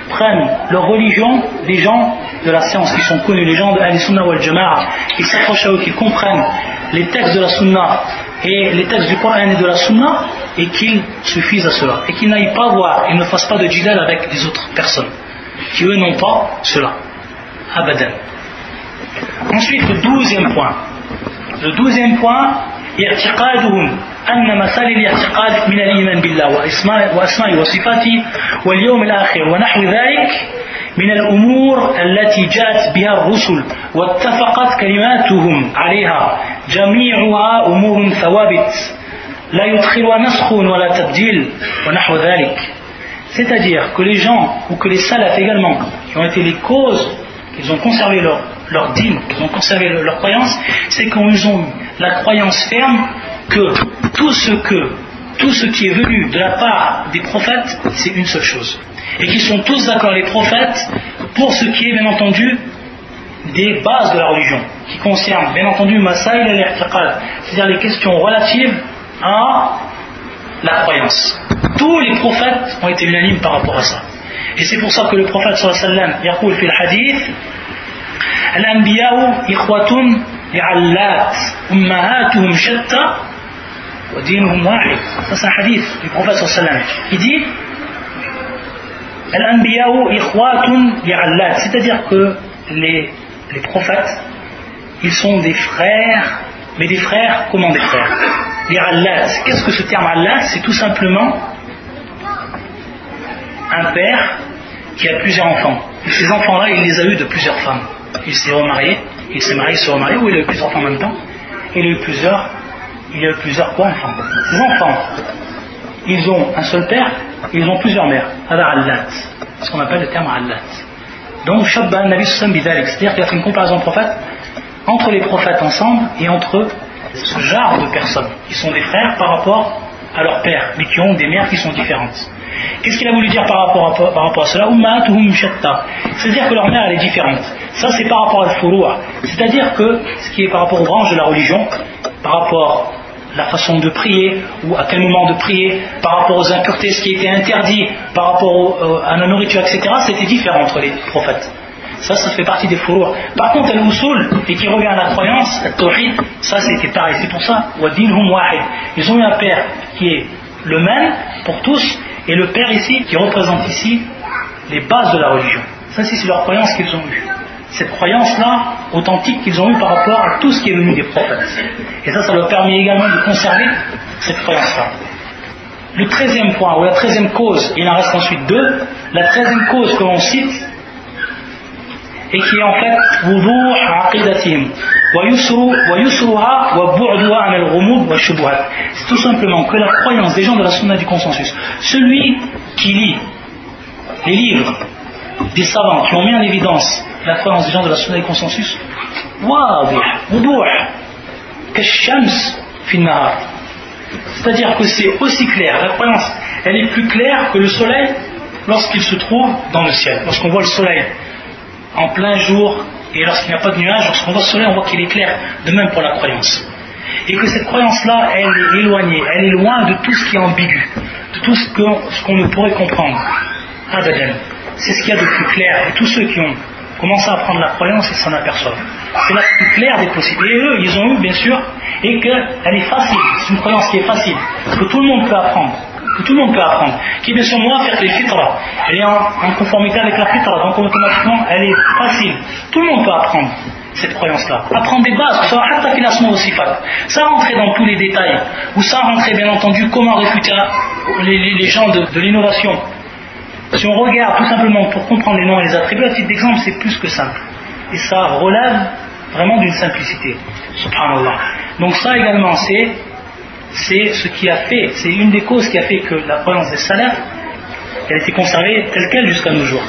prennent leur religion des gens de la science qui sont connus, les gens de Ahl-Sunnah wal Jama'a, qui s'accrochent à eux, qui comprennent les textes de la Sunna et les textes du Coran et de la Sunna, et qu'ils suffisent à cela, et qu'ils n'aillent pas voir, ils ne fassent pas de jidal avec les autres personnes qui eux n'ont pas cela. Abadan. Ensuite, le douzième point. Le douzième point, i'tiqaduhum anna masal al-i'tiqad min al-iman billah wa asma'i wa asma'i wa sifati wal yawm al-akhir wa nahwu dhalik من الأمور التي جاءت بها الرسل واتفقت كلماتهم عليها جميعها أمور ثوابت لا يدخلها نسخ ولا تبديل ونحو ذلك. C'est-à-dire que les gens, ou que les salafs également, qui ont été les causes, qu'ils ont conservé leur, leur dîme, qu'ils ont conservé leur, leur croyance, c'est qu'ils ont eu la croyance ferme que tout ce que, tout ce qui est venu de la part des prophètes, c'est une seule chose. Et qu'ils sont tous d'accord, les prophètes, pour ce qui est bien entendu des bases de la religion, qui concernent bien entendu Masail et l'I'tiqad, c'est-à-dire les questions relatives à la croyance. Tous les prophètes ont été unanimes par rapport à ça. Et c'est pour ça que le prophète sallallahu alayhi wa sallam yaqul fi al-hadith al-anbiya'u ikhwatun li'allat ummahatuhum shatta wa dinuhum wahid. Ça c'est un hadith du prophète sallallahu alayhi wa sallam. Il dit al-anbiya'u ikhwatun li'allat, c'est-à-dire que les, les prophètes, ils sont des frères, mais des frères, comment des frères? Li'allat. Qu'est-ce que ce terme allat? C'est tout simplement un père qui a plusieurs enfants. Et ces enfants-là, il les a eus de plusieurs femmes. Il s'est remarié, il s'est marié, il s'est remarié, ou il a eu plusieurs enfants en même temps. Il a eu plusieurs, il a eu plusieurs quoi, enfants. Ces enfants, ils ont un seul père, et ils ont plusieurs mères. Hada allat. Ce qu'on appelle le terme allat. Donc, Shabba Nabi Sallam Bidalik, c'est-à-dire qu'il a fait une comparaison de prophètes entre les prophètes ensemble et entre ce genre de personnes qui sont des frères par rapport à leur père, mais qui ont des mères qui sont différentes. Qu'est-ce qu'il a voulu dire par rapport à, par rapport à cela? Ummahatuhum shatta. C'est-à-dire que leur mère elle est différente. Ça c'est par rapport à al-furu'a. C'est-à-dire que ce qui est par rapport aux branches de la religion, par rapport à la façon de prier, ou à quel moment de prier, par rapport aux impuretés, ce qui était interdit, par rapport au, à la nourriture, et cetera, c'était différent entre les prophètes. Ça, ça fait partie des furu'a. Par contre, al-usul, et qui revient à la croyance, al-tawhid, ça c'était pareil. C'est pour ça, wa dinhum wahid. Ils ont eu un père qui est le même pour tous, et le père ici, qui représente ici les bases de la religion. Ça, c'est leur croyance qu'ils ont eue. Cette croyance-là, authentique qu'ils ont eue par rapport à tout ce qui est venu des prophètes. Et ça, ça leur permet également de conserver cette croyance-là. Le treizième point, ou la treizième cause, il en reste ensuite deux. La treizième cause que l'on cite, et qui est en fait wuduh aqidatihim wa yusruha wa bu'duha an al-ghumud wa shubuhat. C'est tout simplement que la croyance des gens de la sunna du consensus, celui qui lit les livres des savants qui ont mis en évidence la croyance des gens de la sunna du consensus, wadih wuduh kashams fi an-nahar, c'est-à-dire que c'est aussi clair, la croyance elle est plus claire que le soleil lorsqu'il se trouve dans le ciel. Lorsqu'on voit le soleil en plein jour, et lorsqu'il n'y a pas de nuages, lorsqu'on voit le soleil, on voit qu'il est clair, de même pour la croyance. Et que cette croyance-là, elle est éloignée, elle est loin de tout ce qui est ambigu, de tout ce qu'on, ce qu'on ne pourrait comprendre. Abadan. C'est ce qu'il y a de plus clair. Et tous ceux qui ont commencé à apprendre la croyance, ils s'en aperçoivent. C'est la plus claire des possibles. Et eux, ils ont eu, bien sûr, et qu'elle est facile. C'est une croyance qui est facile, que tout le monde peut apprendre. que tout le monde peut apprendre, qui est bien sûr moins faire les fitra, elle est en, en conformité avec la fitra, donc automatiquement elle est facile. Tout le monde peut apprendre cette croyance-là, apprendre des bases, sans rentrer dans tous les détails, ou sans rentrer bien entendu comment réfuter les, les, les gens de, de l'innovation. Si on regarde tout simplement pour comprendre les noms et les attributs, à titre d'exemple, c'est plus que simple. Et ça relève vraiment d'une simplicité. Subhanallah. Donc ça également, c'est c'est ce qui a fait, c'est une des causes qui a fait que la croyance des salafs, elle a été conservée telle qu'elle jusqu'à nos jours.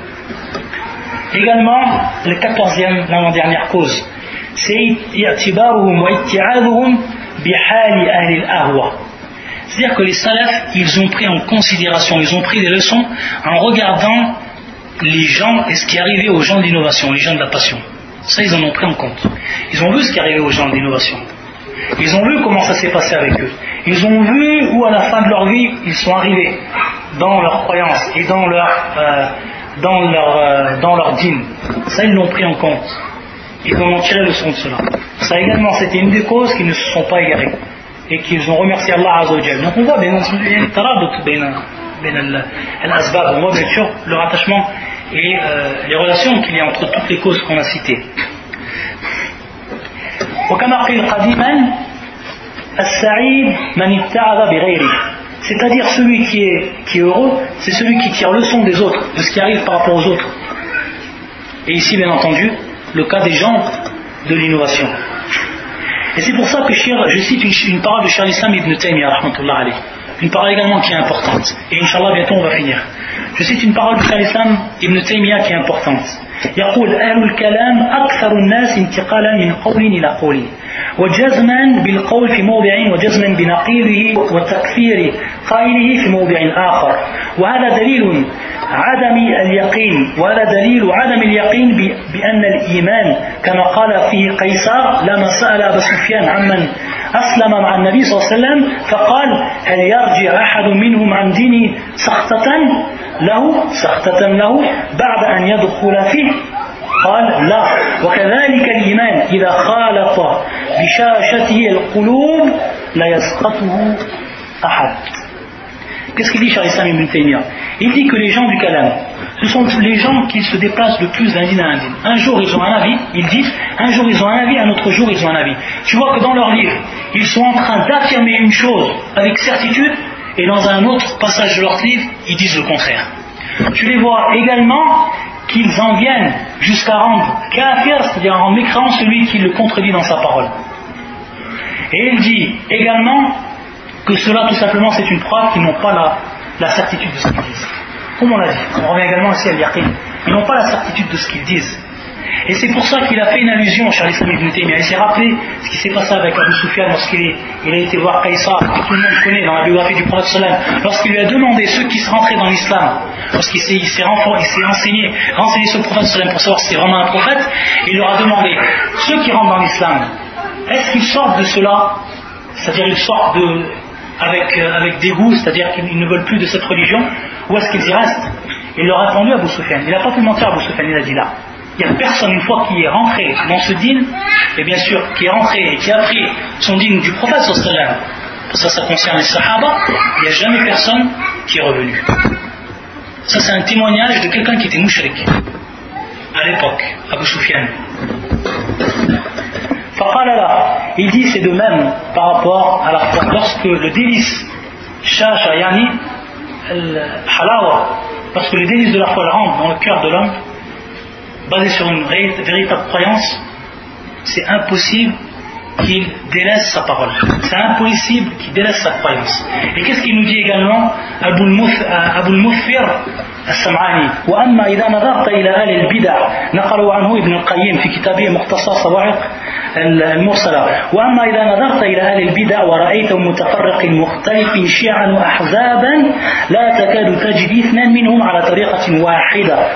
Également, la quatorzième, l'avant-dernière cause, c'est i'tibaruhum wa itti'aduhum bihali ahli al-ahwa. C'est-à-dire que les salafs, ils ont pris en considération, ils ont pris des leçons en regardant les gens et ce qui arrivait aux gens de l'innovation, les gens de la passion. Ça, ils en ont pris en compte. Ils ont vu ce qui arrivait aux gens de l'innovation. Ils ont vu comment ça s'est passé avec eux. Ils ont vu où à la fin de leur vie ils sont arrivés dans leur croyance et dans leur, euh, dans leur, euh, dans leur dîme. Ça, ils l'ont pris en compte. Ils en ont tiré leçon de cela. Ça également, c'était une des causes qu'ils ne se sont pas égarés et qu'ils ont remercié Allah Azza wa Jalla. Donc on voit bien entendu, il y a une taradut al-asbab, on voit bien sûr le rattachement et euh, les relations qu'il y a entre toutes les causes qu'on a citées. وكما قيل قديما السعيد من ابتعد بغيره. C'est-à-dire celui qui est, qui est heureux, c'est celui qui tire leçon des autres, de ce qui arrive par rapport aux autres. Et ici, bien entendu, le cas des gens de l'innovation. Et c'est pour ça que je cite une, une parole de Cheikh al-Islam Ibn Taymiyyah, rahmatullah alayh. Une parole également qui est importante. Et Inch'Allah, bientôt on va finir. Je cite une parole de Cheikh al-Islam Ibn Taymiyyah qui est importante. يقول أهل الكلام أكثر الناس انتقالا من قول إلى قول وجزما بالقول في موضع وجزما بنقيضه وتكفير قائله في موضع آخر وهذا دليل عدم اليقين وهذا دليل عدم اليقين بأن الإيمان كما قال فيه قيصر لما سأل أبا سفيان عمن أسلم مع النبي صلى الله عليه وسلم فقال هل يرجع أحد منهم عن دينه سخطة له سخطة له بعد أن يدخل فيه قال لا وكذلك الإيمان إذا خالط بشاشته القلوب لا يسقطه أحد. Qu'est-ce qu'il dit Cheikh al-Islam Ibn Taymiyyah? Il dit que les gens du Kalam, ce sont les gens qui se déplacent le plus d'un dîne à un dîne. Un jour ils ont un avis, ils disent, un jour ils ont un avis, un autre jour ils ont un avis. Tu vois que dans leur livre, ils sont en train d'affirmer une chose avec certitude, et dans un autre passage de leur livre, ils disent le contraire. Tu les vois également qu'ils en viennent jusqu'à rendre kafir, c'est-à-dire en mécréant celui qui le contredit dans sa parole. Et il dit également que cela tout simplement c'est une preuve qu'ils n'ont pas la, la certitude de ce qu'ils disent. Comme on l'a dit, on revient également ici à l'yaqin. Ils n'ont pas la certitude de ce qu'ils disent. Et c'est pour ça qu'il a fait une allusion, Cheikh al-Islam Ibn Taymiyyah. Il s'est rappelé ce qui s'est passé avec Abu Sufyan lorsqu'il est, il a été voir Qaysar, que tout le monde connaît dans la biographie du prophète sallam, lorsqu'il lui a demandé ceux qui se rentraient dans l'islam, lorsqu'il s'est, il s'est, renforcé, il s'est renseigné, renseigné sur le prophète sallam pour savoir si c'était vraiment un prophète, il leur a demandé, ceux qui rentrent dans l'islam, est-ce qu'ils sortent de cela, c'est-à-dire ils sortent de, avec, euh, avec dégoût, c'est-à-dire qu'ils ne veulent plus de cette religion, ou est-ce qu'ils y restent? Il leur a répondu à Abu Sufyan. Il n'a pas pu mentir à Abu Sufyan, il a dit là. Il n'y a personne, une fois qui est rentré dans ce dîn, et bien sûr, qui est rentré et qui a pris son dîn du prophète sallam, ça, ça concerne les sahaba, il n'y a jamais personne qui est revenu. Ça, c'est un témoignage de quelqu'un qui était mouchrik à l'époque, Abu Sufyan. Il dit c'est de même par rapport à la foi. Lorsque le délice shasha yani al-halawa, parce que le délice de la foi rentre dans le cœur de l'homme, basé sur une véritable croyance, c'est impossible qu'il délaisse sa parole. C'est impossible qu'il délaisse sa croyance. Et qu'est-ce qu'il nous dit également Abu al-Muthfir السمعاني وأما إذا نظرت إلى أهل البدع نقلوا عنه ابن القيم في كتابه مختصر صواعق المرسلة وأما إذا نظرت إلى أهل البدع ورأيتهم متفرق مختلف شيعا وأحزابا لا تكاد تجد اثنان منهم على طريقة واحدة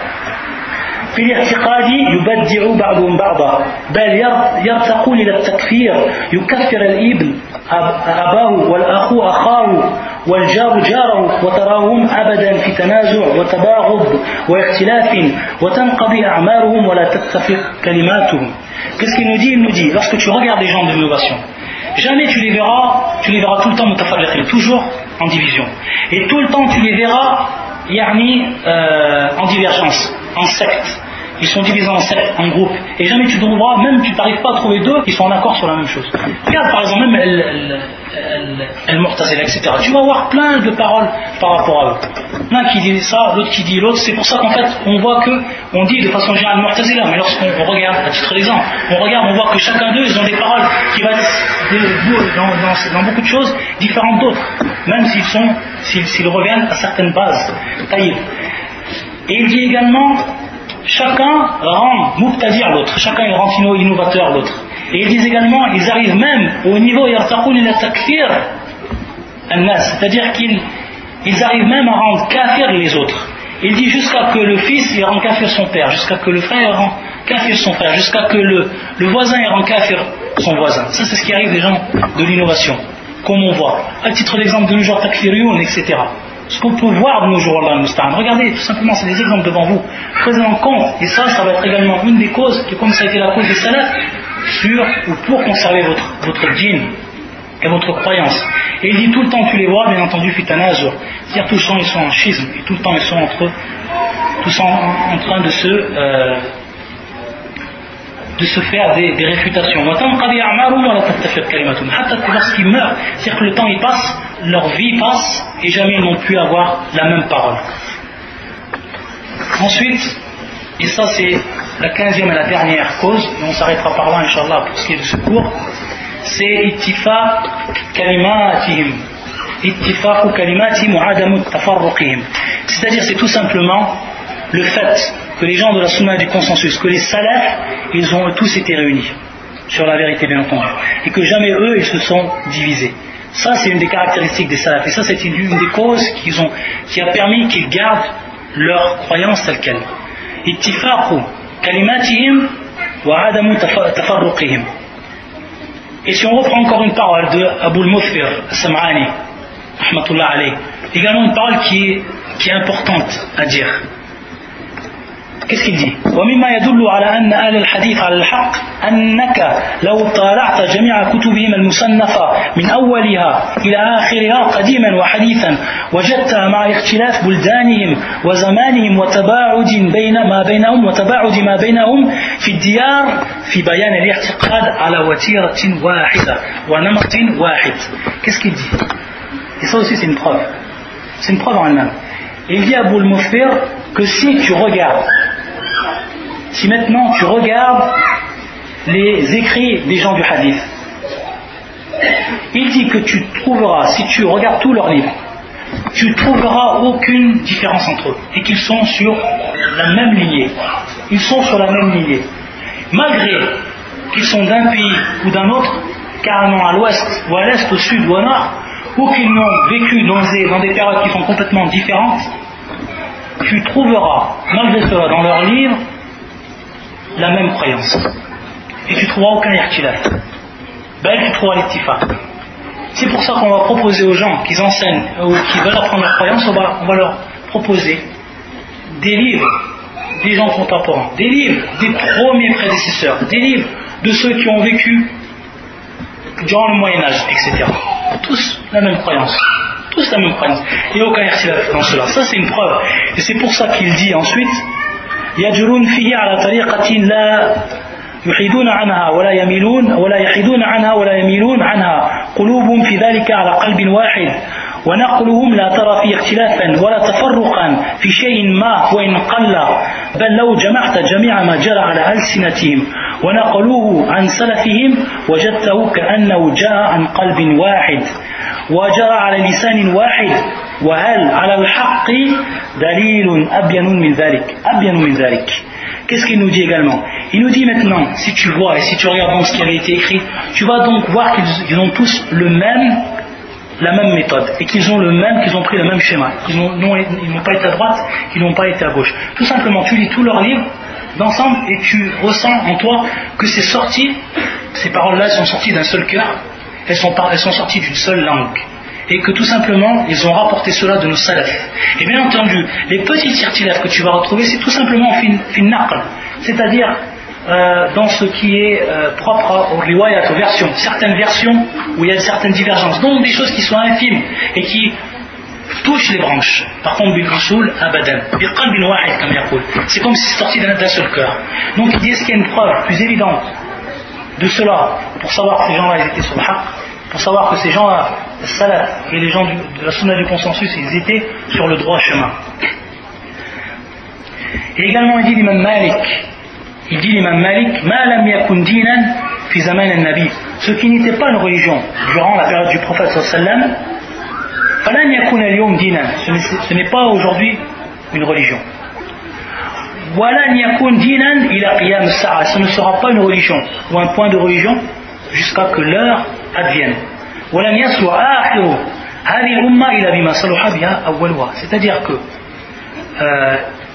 في الاعتقاد يبدع بعضهم بعضا بل يرتقون إلى التكفير يكفر الابن أباه والأخ أخاه والجار جاره وتراهم أبدا في تنازع وتباغض واختلاف وتنقضي أعمارهم ولا تتفق كلماتهم. Qu'est-ce qu'il nous dit? Il nous dit, lorsque tu regardes les gens de l'innovation, jamais tu les verras, tu les verras tout le temps mutafarriqin, toujours en division. Et tout le temps tu les verras yani, euh, en divergence, en secte. Ils sont divisés en sectes, en groupes. Et jamais tu trouveras, même tu n'arrives pas à trouver deux qui sont en accord sur la même chose. Regarde par exemple même Al-Mu'tazila, et cetera. Tu vas avoir plein de paroles par rapport à eux. L'un qui dit ça, l'autre qui dit l'autre. C'est pour ça qu'en fait, on voit que, on dit de façon générale Mu'tazila, mais lorsqu'on regarde, à titre d'exemple, on regarde, on voit que chacun d'eux, ils ont des paroles qui vont être dans, dans, dans beaucoup de choses différentes d'autres. Même s'ils sont, s'ils, s'ils reviennent à certaines bases. Taïb. Et il dit également, chacun rend mubtadir l'autre, chacun il rend innovateur l'autre. Et ils disent également, ils arrivent même au niveau yartaqoun ila takfir an-nas, c'est-à-dire qu'ils ils arrivent même à rendre kafir les autres. Il dit jusqu'à que le fils il rend kafir son père, jusqu'à que le frère il rend kafir son frère, jusqu'à que le, le voisin il rend kafir son voisin. Ça c'est ce qui arrive des gens de l'innovation, comme on voit. À titre d'exemple de nos gens takfirioun, et cetera. ce qu'on peut voir de nos jours là, regardez, tout simplement, c'est des exemples devant vous. Prenez en compte, et ça, ça va être également une des causes, que comme ça a été la cause des salafs, sur ou pour conserver votre, votre dîn et votre croyance. Et il dit tout le temps, tu les vois, bien entendu, fitanazur. C'est-à-dire tout le temps ils sont en schisme, et tout le temps ils sont entre eux, tous en, en train de se, euh, de se faire des, des réfutations. Lorsqu'ils meurent, c'est-à-dire que le temps il passe, leur vie passe, et jamais ils n'ont pu avoir la même parole. Ensuite, et ça c'est la quinzième et la dernière cause, et on s'arrêtera par là, Inch'Allah, pour ce qui est de ce cours, c'est ittifaq kalimatihim. Ittifaq kalimatihim wa adamu tafarruqihim. C'est-à-dire, c'est tout simplement le fait que les gens de la sunna du consensus, que les salafs, ils ont tous été réunis sur la vérité, bien entendu, et que jamais eux, ils se sont divisés. Ça, c'est une des caractéristiques des salafs, et ça, c'est une, une des causes qu'ils ont, qui a permis qu'ils gardent leur croyance telle qu'elle. Ittifaq kalimatihim wa adamu tafarruqihim. Et si on reprend encore une parole de Abu al-Mufir al-Sam'ani, rahmatullah alayh, également une parole qui est, qui est importante à dire. Qu'est-ce qu'il dit? ومما يدل على أن أهل الحديث على الحق أنك لو طالعت جميع كتبهم المصنفة من أولها إلى آخرها قديما وحديثا وجدتها مع اختلاف بلدانهم وزمانهم وتباعد بين ما بينهم وتباعد ما بينهم في الديار في بيان الاعتقاد على وتيرة واحدة ونمط واحد. Qu'est-ce qu'il dit? Et ça aussi c'est une preuve. C'est une preuve en elle-même. Il dit à Abu al-Mufir que si tu regardes, si maintenant tu regardes les écrits des gens du hadith, il dit que tu trouveras, si tu regardes tous leurs livres, tu trouveras aucune différence entre eux et qu'ils sont sur la même lignée. Ils sont sur la même lignée. Malgré qu'ils sont d'un pays ou d'un autre, carrément à l'ouest ou à l'est, au sud ou au nord, ou qu'ils n'ont vécu dans des, dans des périodes qui sont complètement différentes, tu trouveras, malgré cela, dans leurs livres, la même croyance. Et tu ne trouveras aucun irtilaf. Ben, tu trouveras l'ittifaq. C'est pour ça qu'on va proposer aux gens qui enseignent ou qui veulent apprendre leur croyance, on va, on va leur proposer des livres des gens contemporains, des livres des premiers prédécesseurs, des livres de ceux qui ont vécu durant le Moyen-Âge, et cetera. Tous la même croyance. Tous la même croyance. Il n'y a aucun irtilaf dans cela. Ça, c'est une preuve. Et c'est pour ça qu'il dit ensuite يجرون فيه على طريقة لا يحيدون عنها ولا يميلون ولا يحيدون عنها ولا يميلون عنها قلوب في ذلك على قلب واحد ونقلهم لا ترى فيه اختلافا ولا تفرقا في شيء ما وإن قل بل لو جمعت جميع ما جرى على ألسنتهم ونقلوه عن سلفهم وجدته كأنه جاء عن قلب واحد وجرى على لسان واحد وهل على الحق دليل أبين من ذلك أبين من ذلك. Qu'est-ce qu'il nous dit également? Il nous dit maintenant, si tu vois et si tu regardes donc ce qui avait été écrit, tu vas donc voir qu'ils ils ont tous le même, la même méthode et qu'ils ont le même, qu'ils ont pris le même schéma. Ils n'ont, non, ils n'ont pas été à droite, ils n'ont pas été à gauche. Tout simplement, tu lis tous leurs livres d'ensemble et tu ressens en toi que c'est sorti, ces paroles-là sont sorties d'un seul cœur, elles sont, elles sont sorties d'une seule langue. Et que tout simplement, ils ont rapporté cela de nos salafs. Et bien entendu, les petits irtilaf que tu vas retrouver, c'est tout simplement fin naql, c'est-à-dire euh, dans ce qui est euh, propre aux riwayat, aux versions, certaines versions où il y a certaines divergences, donc des choses qui sont infimes et qui touchent les branches. Par contre, bil usul abadan, bil qalbin wahid comme yaqul. C'est comme si c'est sorti d'un, d'un seul cœur. Donc il dit, est-ce qu'il y a une preuve plus évidente de cela pour savoir que ces gens-là ils étaient sur le haqq, pour savoir que ces gens-là, les salaf et les gens du, de la sunna du consensus, ils étaient sur le droit chemin. Et également il dit l'imam Malik, il dit l'imam Malik, ma lam yakun dinan fi zaman al-nabi, ce qui n'était pas une religion durant la période du prophète sallallahu alayhi wa sallam, falan yakun al-yawm dinan, ce n'est pas aujourd'hui une religion. Walan yakun dinan ila qiyam as-sa'a, ce ne sera pas une religion ou un point de religion jusqu'à que l'heure advienne. ولن يصلح آخر هذه الأمة إلا بما صلح بها أولها. C'est-à-dire que euh,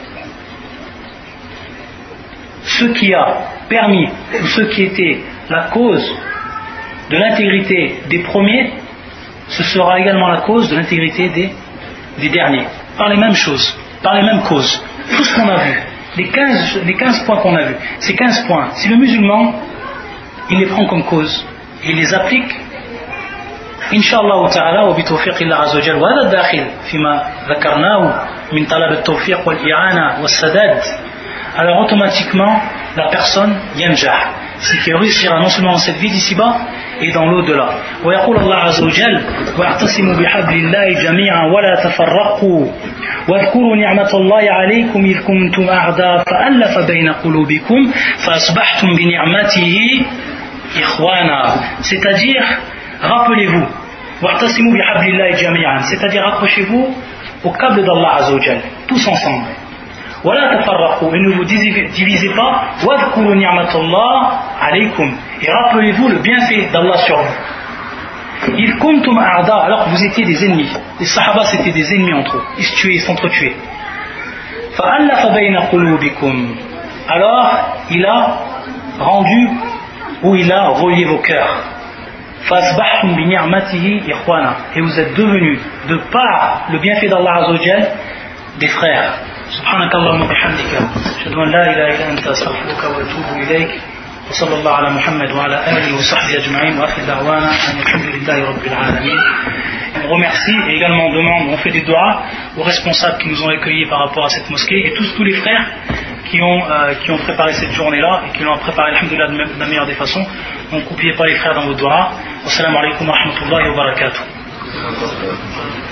ce qui a permis ou ce qui était la cause de l'intégrité des premiers, ce sera également la cause de l'intégrité des, des derniers, par les mêmes choses, par les mêmes causes. Tout ce qu'on a vu, les quinze, les quinze points qu'on a vus, ces quinze points, si le musulman, il les prend comme cause, et il les applique, Inch'Allah ta'ala, wa bitawfiq Allah azza wa jalla, wa hada dakhil fima dhakarnahu min talab at-tawfiq wal i'ana was sadad, alors automatiquement la personne yanjah, c'est qu'il réussira non seulement dans cette vie d'ici-bas et dans l'au-delà. Wa yaqul Allah azza wa jalla, wa'tasimu bihablillahi jami'an wa la tafarraqu واذكروا نعمة الله عليكم إذ كنتم أعداء فألف بين قلوبكم فأصبحتم بنعمته إخوانا, c'est-à-dire rappelez-vous, واعتصموا بحبل الله جميعا, c'est-à-dire accrochez-vous au câble d'Allah Azza wa Jal, tous ensemble. ولا تفرقوا, et ne vous divisez pas. واذكروا نعمة الله عليكم, et rappelez-vous le bienfait d'Allah sur vous. إذ كنتم أعداء, alors que vous étiez des ennemis. Les Sahaba c'était des ennemis entre eux, ils se tuaient, ils s'entretuaient. فألف بين قلوبكم, alors il a rendu ou il a relié vos cœurs. فأصبحتم بنعمته إخوانا, et vous êtes devenus de par le bienfait d'Allah Azza wa Jal des frères. سبحانك اللهم وبحمدك أشهد أن لا إله إلا أنت أستغفرك وأتوب إليك وصلى الله على محمد وعلى آله وصحبه أجمعين وآخر دعوانا أن الحمد لله رب العالمين. On remercie et également on demande, on fait des doigts aux responsables qui nous ont accueillis par rapport à cette mosquée et tous, tous les frères qui ont, euh, qui ont préparé cette journée-là et qui l'ont préparé alhamdoulilah de la meilleure des façons. Donc n'oubliez pas les frères dans vos doigts. Wassalamu alaikum wa rahmatullahi wa barakatuh.